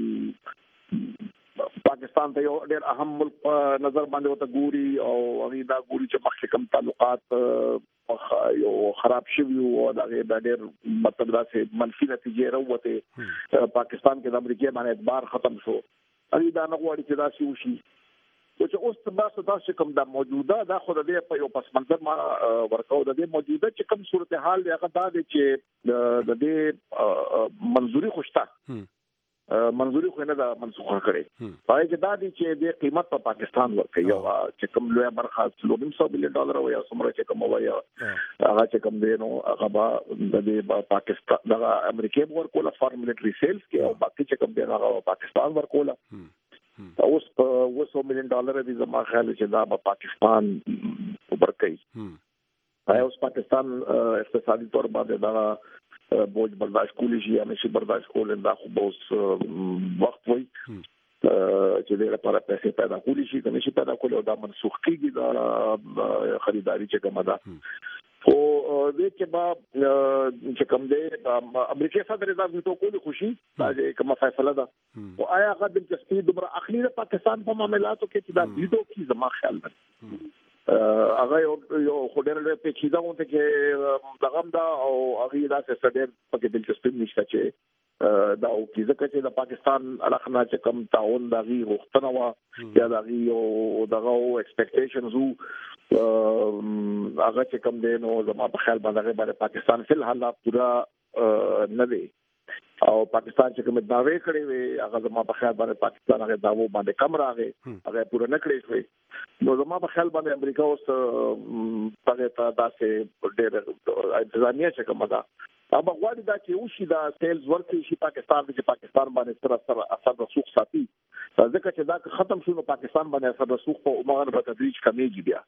M: پاکستان ته یو ډېر اهم ملک په نظر باندې وته ګوري او هغه دا ګوري چې مخکې کوم تعلقات یو خراب شوي او دا ډېر مطلب راځي منفي نتیجې راوته پاکستان کې د امریکا باندې اعتبار ختم شو هغه دا نه غواړي چې دا شي وشي چې اوس تاسو تاسو کوم د موجوده دا خو د دې په یو پس منظر ما ورکو د دې موجوده چې کوم صورتحال دی هغه دا دی چې د دې منځوري خوشته منځوري خو نه دا منسوخه کړي پای کې دا دی چې د قیمت په پاکستان ورکړي یو چې کوم لوی برخه څلور سوه ملیون ډالر او یا څومره چې کوم وایي هغه چې کوم دی نو هغه د دې پاکستان د امریکا ورکوله فار ملټری سیلز کې او باقي چې کوم دی هغه پاکستان ورکوله اوس په اوه سوه ملیون ډالر دي زما خیال چې دا په پاکستان ورکړي اوس پاکستان اقتصادي تور باندې دا بوج برداشت کولی شي یا نشي برداشت کول دا خو به اوس وخت وي چې د لپاره پیسې پیدا کولی شي کنه شي پیدا کول او دا منسوخ کیږي دا خریداري چې کومه ده خو دې کې با چې کوم دې امریکا صدر دا ویټو کولی خوشي دا کومه فیصله ده او آیا هغه د تسپید دومره اخلي د پاکستان په معاملاتو کې چې دا ویټو کی زما خیال ده هغه یو خډر له پیچیده وته کې دغه دا او هغه دا څه ډېر پکې د تسپید نشته چې دا او کیزه چې د پاکستان علاقه چې کم تعاون دغه غوښتنه وا یا دغه یو دغه ایکسپیکټیشنز وو هغه چې کم دی نو زما په خیال باندې باندې پاکستان فل حال پورا نه دی او پاکستان چې کوم داوی کړی وي هغه زما په خیال باندې پاکستان هغه داوو باندې کم راغی هغه پورا نه کړی شوی نو زما په خیال باندې امریکا اوس هغه ته داسې ډېر انتظامیه چې کومه ده اما غواړي دا چې وشي دا سیلز ورکړي شي پاکستان چې پاکستان باندې سره سره اثر رسوخ ساتي ځکه چې دا ختم شونه پاکستان باندې اثر رسوخ په عمر په تدریج کمیږي بیا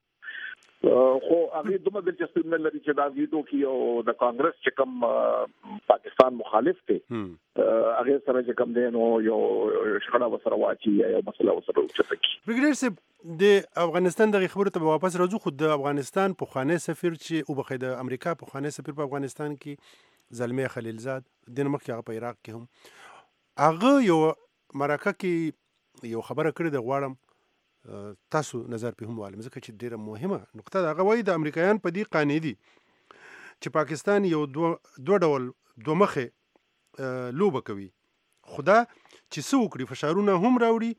M: خو هغه دومره دلچسپي نه لري چې دا ویډیو کې او د کانګرس چې کوم پاکستان مخالف دي هغه سره چې کوم دی نو یو شخړه وسره واچي یا یو مسله وسره وچتکی
H: برګریډر صاحب د افغانستان د خبرو ته واپس راځو خو د افغانستان په خانه سفیر چې او بخې د امریکا په خانه سفیر په افغانستان کې زلمی خلیلزاد د مخکې هغه په عراق کې هم هغه یو مرکه کې یو خبره کړې د غواړم تاسو نظر په هم والم ځکه چې ډیره مهمه نقطه دا غوي د امریکایان په دې قانې دي چې پاکستان یو دوه ډول دوه مخه لوبه کوي خدا چې څو کړی فشارونه هم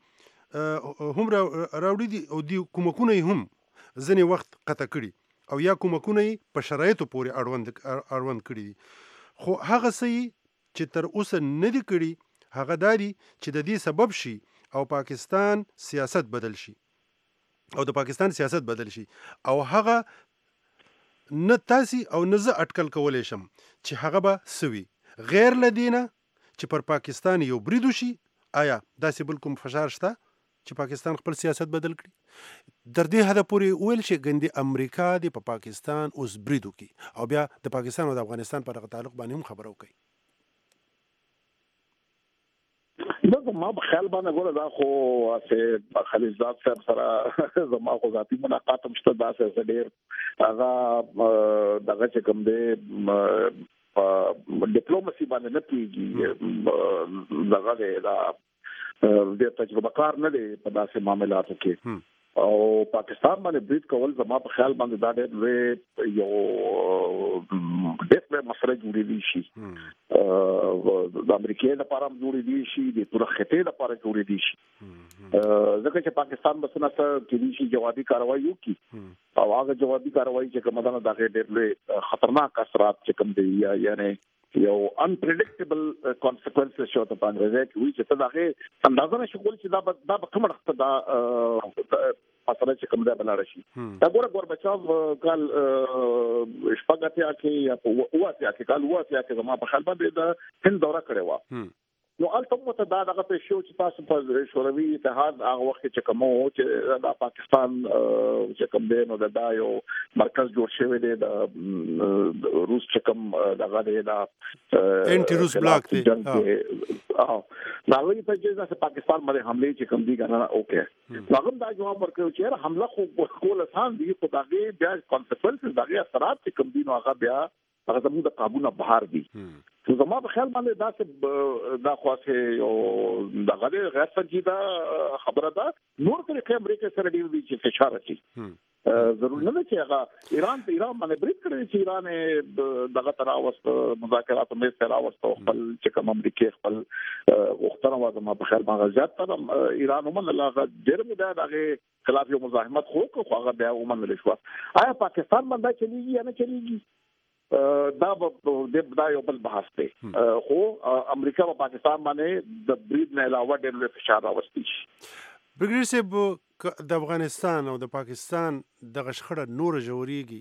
H: راوړي هم راوړي دي او دی کومکونه هم ځنې وخت قطع کړي او یا کومکونه په شرایطو پورې اړوند اړوند کړي خو هغه سي چې تر اوسه نه دي کړي هغه داري چې د دې سبب شي او پاکستان سیاست بدل شي او د پاکستان سیاست بدل شي او هغه نه تاسي او نه زه اټکل کولای شم چې هغه به سوي غیر لدینه چې پر پاکستان یو بریدو شي آیا داسې بل کوم فشار شته چې پاکستان خپل سیاست بدل کړي در دې حد پورې ویل شي ګندې امریکا د په پاکستان اوس بریدو کی او بیا د پاکستان او د افغانستان پر تعلق باندې هم خبرو کوي
M: دا ما په خیال باندې ګوره دا خو چې خلیلزاد صاحب سره زما خو ذاتي ملاقات هم شته دا څه ډېر هغه دغه چې کوم دی ډیپلوماسي باندې نه کېږي دغه دی دا د تجربه کار نه دی په داسې معاملاتو کې او پاکستان باندې برید کول زما په خیال باندې دا ډېر یو ډېر مسله جوړېږي شي د امریکای لپاره هم جوړېږي شي د پوره خطې لپاره جوړېږي شي ځکه چې پاکستان بس نه کې شي جوابي کاروایی وکړي او هغه جوابي کاروایی چې کومه ده دا ډېر خطرناک اثرات چې کوم دي یا یعنی یو unpredictable consequences شو ته باندې راځي چې چې دا اندازه نشي کول چې دا دا کومه وخت دا اثر چې کوم دا بلار شي دا ګوره ګور بچاو کال شپږاتیا کې یا اواتیا کې کال اواتیا کې ما په خپل باندې دا هند دوره کړې و نو البته مت دا دغه په شو چې تاسو په شوروي اتحاد هغه وخت چې کومو چې د پاکستان چې کوم دی نو دا یو مرکز جوړ شوی دی د روس چې کوم دغه دی دا
H: انټي روس بلاک دی
M: او دا وی په چې د پاکستان باندې حمله چې کوم دی کنه اوکې هغه دا جواب ورکړي چې حمله خو کول آسان دی خو دا بیا کانسیکوئنسز دا اثرات چې کوم دی نو هغه بیا هغه زموږ د قابو نه بهر دي نو زما په خیال باندې دا چې دا خاصه یو دغه غیر سنجیده خبره ده نور طریقې امریکا سره ډیر دي چې فشار اچي ضروري نه چې هغه ایران په ایران باندې برید کړی چې ایران دغه تر اوست مذاکرات مې سره اوست خپل چې کوم امریکا خپل وختره وځه ما په خیال باندې زیات تر ایران هم نه لاغه ډیر مو دا دغه خلاف یو مزاحمت خو خو هغه بیا ومن لشوا آیا پاکستان باندې چلیږي یا نه چلیږي دا د دا یو بل بحث دی خو امریکا او پاکستان باندې د برید نه علاوه ډېر فشار راوستي شي
H: برګریډر صاحب د افغانستان او د پاکستان د غشخړه نور جوړیږي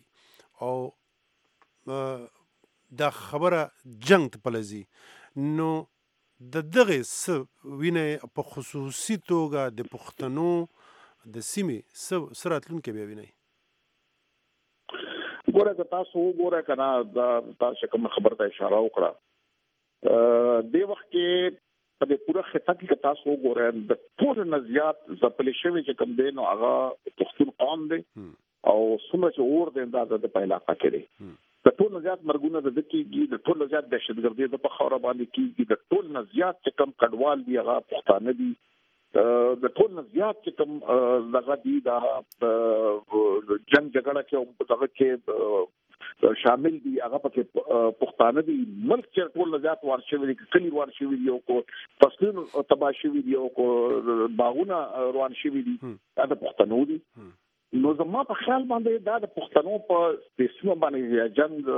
H: او دا خبره جنگ ته پلزي نو د دغه س وینه په خصوصي توګه د پښتنو د سیمې سراتلون کې به ویني
M: ګوره که تاسو وګوره کنه دا تاسو کوم خبره ته اشاره وکړه ا د وخت کې په دې پوره خطه کې تاسو وګوره د ټول نزيات ځپلې شوی چې کوم دین هغه پښتون قوم دی او څومره چې اور د اندازه د پیدا کړي د ټول نزيات مرګونه د دکېږي د ټول نزيات دهشتګردي د په خوره باندې کېږي د ټول نزيات چې کوم کډوال دی هغه پښتانه دي د ټول نزيات چې کوم لغه دي دا جنگ جګړه کې دغه کې شامل دي هغه پکې پښتانه دي ملک چې ټول نزيات ورشوي دي کلی ورشوي دي او کو فصلونو تباشوي دي او کو باغونه روان شوي دي دا د پښتنو دي نو زما په خیال باندې دا د پښتنو په سیمه باندې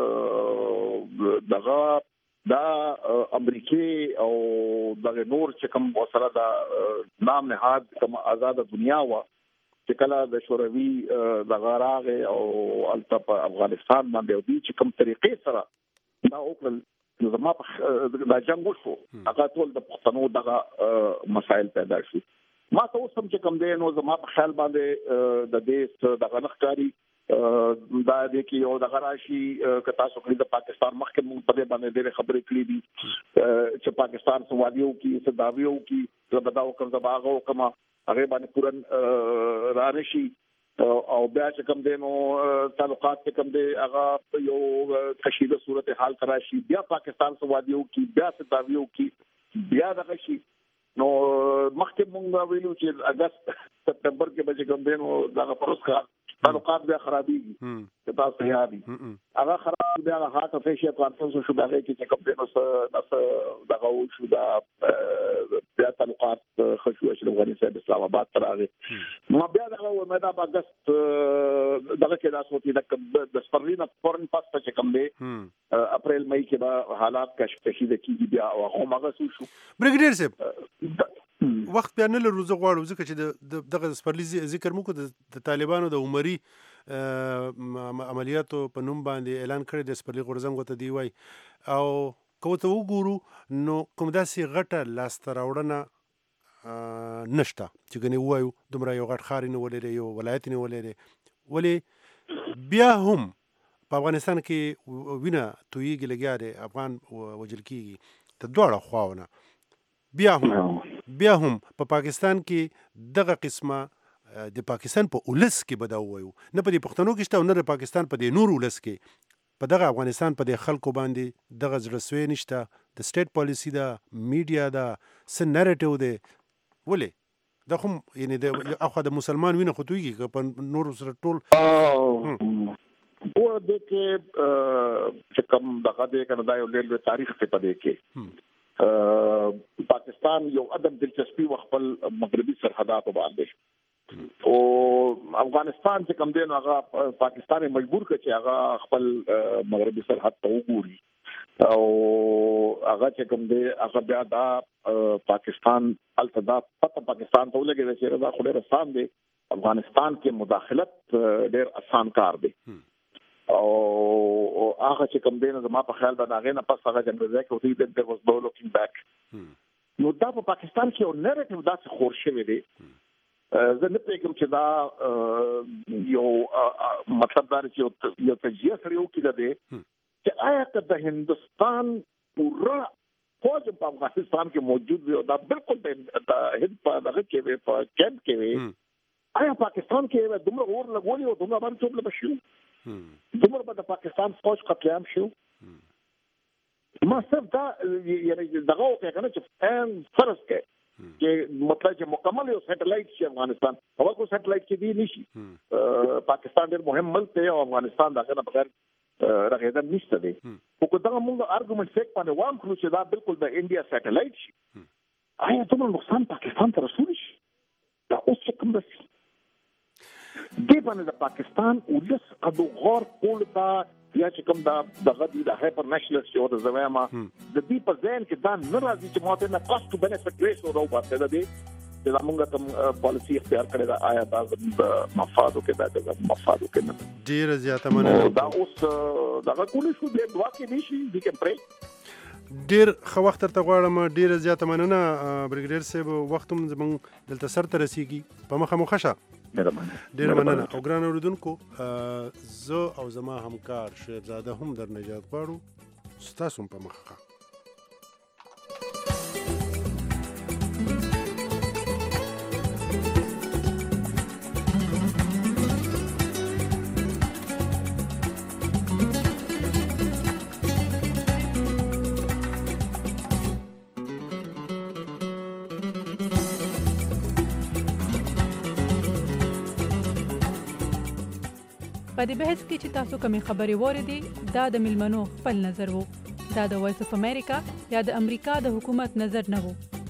M: جنگ دغه دا امریکای او دغه نور چې کوم وسره دا نام نهاد کوم آزاد دنیا وا چې کله د شوروي د غراغه او الته په افغانستان باندې او دي چې کوم طریقې سره دا وکړل زما په دا جنگ وشو هغه ټول د پښتنو دغه مسائل پیدا شي ما ته اوس هم چې کوم دی نو زما په خیال باندې د دې دغه نخکاری دا د کې یو د غراشي ک تاسو خپل د پاکستان مخکې مونږ په دې باندې ډېر خبرې کړې دي چې پاکستان سوادیو کې صداویو کې زبداو کوم زباغو کما هغه باندې پورن رانشي او بیا چې کوم دینو تعلقات کې کوم دی هغه یو کشیده صورتحال تراشي بیا پاکستان سوادیو کې بیا صداویو کې بیا دغه شي نو مخکې مونږ ویلو چې اگست سپتمبر کې به کوم دینو دغه پروسه تعلقات بیا خرابېږي چې تاسو یادي هغه خراب بیا هغه فیشیا کانفرنس شو بیا کې کوم دینو څه دغه شو دا بیا تعلقات خشوع چې افغانستان اسلام آباد تراغه نو بیا دغه مېدا باغست دغه کې تاسو چې د سپرلینا فورن پاس چې کوم دی اپریل مئی کې به حالات کشفشي د کیږي بیا او هغه شو
H: برګډیر صاحب وخت بیا نه لرو زه غواړم ځکه چې دغه سپرلی ذکر مو کو د طالبانو د عمري عملیاتو په نوم باندې اعلان کړی د سپرلی غورځنګ وته دی وای او کوته وګورو نو کوم داسې غټه لاسته راوړنه نشته چې ګنې وایو دومره یو غټ ښار نه ولري یو ولایت نه ولري ولې بیا هم په افغانستان کې وینه تویږي لګیا دی افغان وجل کېږي ته دواړه خواونه بیا هم بیا هم په پاکستان کې دغه قسمه د پاکستان په اولس کې به دا وایو نه په دې پښتنو کې شته او نه د پاکستان په دې نور اولس کې په دغه افغانستان په دې خلکو باندې دغه زړهسوی نشته د سټیټ پالیسي دا میډیا دا څه نریټیو دی ولې دا خو یعنی د اخوا د مسلمان وینه خو تویږي که په نور سره ټول
M: او د کې چې کوم دغه د کنه دا یو لوی تاریخ ته پدې کې پاکستان یو عدم دلچسپي خپل مغربي سرحدات باندې او افغانستان چې کوم دی هغه پاکستان مجبور کړ چې هغه خپل مغربي سرحد ته وګوري او هغه چې کوم دی هغه بیا دا پاکستان التدا پته پاکستان ته ولګي چې دا خو ډېر آسان دی افغانستان کې مداخلت ډېر آسان کار دی او هغه چې کوم دین زما په خیال باندې هغه نه پس هغه جنرال کې وتی د there was no looking back نو دا په پاکستان کې یو نریټیو داسې خور شوی دی زه نه پېږم چې دا یو مطلب دا چې یو تجزیه سره یو کې دی چې آیا که د هندستان پورا فوج په افغانستان کې موجود وي او دا بالکل د هند په دغه کې وي په کیمپ کې وي آیا پاکستان کې دومره اور لګولي او دومره باندې څومره بشو دومره به د پاکستان فوج قتل عام شو ما صرف دا یعنی دغه وکړه کنه چې فهم فرض کې چې مطلب چې مکمل یو سټلایټ شي افغانستان هغه کو سټلایټ کې دی نشي پاکستان ډېر مهم ملک دی او افغانستان دغه نه بغیر راغیدل نشته دی خو کو دا موږ ارګومنټ فیک باندې وام کړو چې دا بالکل د انډیا سټلایټ شي آیا څومره نقصان پاکستان ته رسول شي دا اوس کوم دي دی باندې د پاکستان ولس قدو غور کول تا یا چې کوم دا دغه د هایپر نېشنلست او د زمما د دې په ځین کې دا نه راځي چې ماته نه کاست ټو بنفټ ریشو راو پاتې ده دي چې موږ کوم پالیسی اختیار کړی دا آیا دا د مفادو کې دا د مفادو کې نه
H: ډیر زیاته مننه
M: دا اوس دغه کول شو د دوا کې نشي د کمپري
H: ډیر خو وخت تر غواړم ډیر زیاته مننه برګډیر صاحب وخت هم زمون دلته سر ته رسیږي په مخه مخشه ډېره مننه. او ګران اورېدونکو زه او زما همکار شیرزاده هم در نجات غواړو، ستاسو هم په مخه.
N: په دې بحث کې چې تاسو کومې خبرې واورېدې دا د ملمنو خپل نظر وو. دا د وایس اف امریکا یا د امریکا د حکومت نظر نه وو.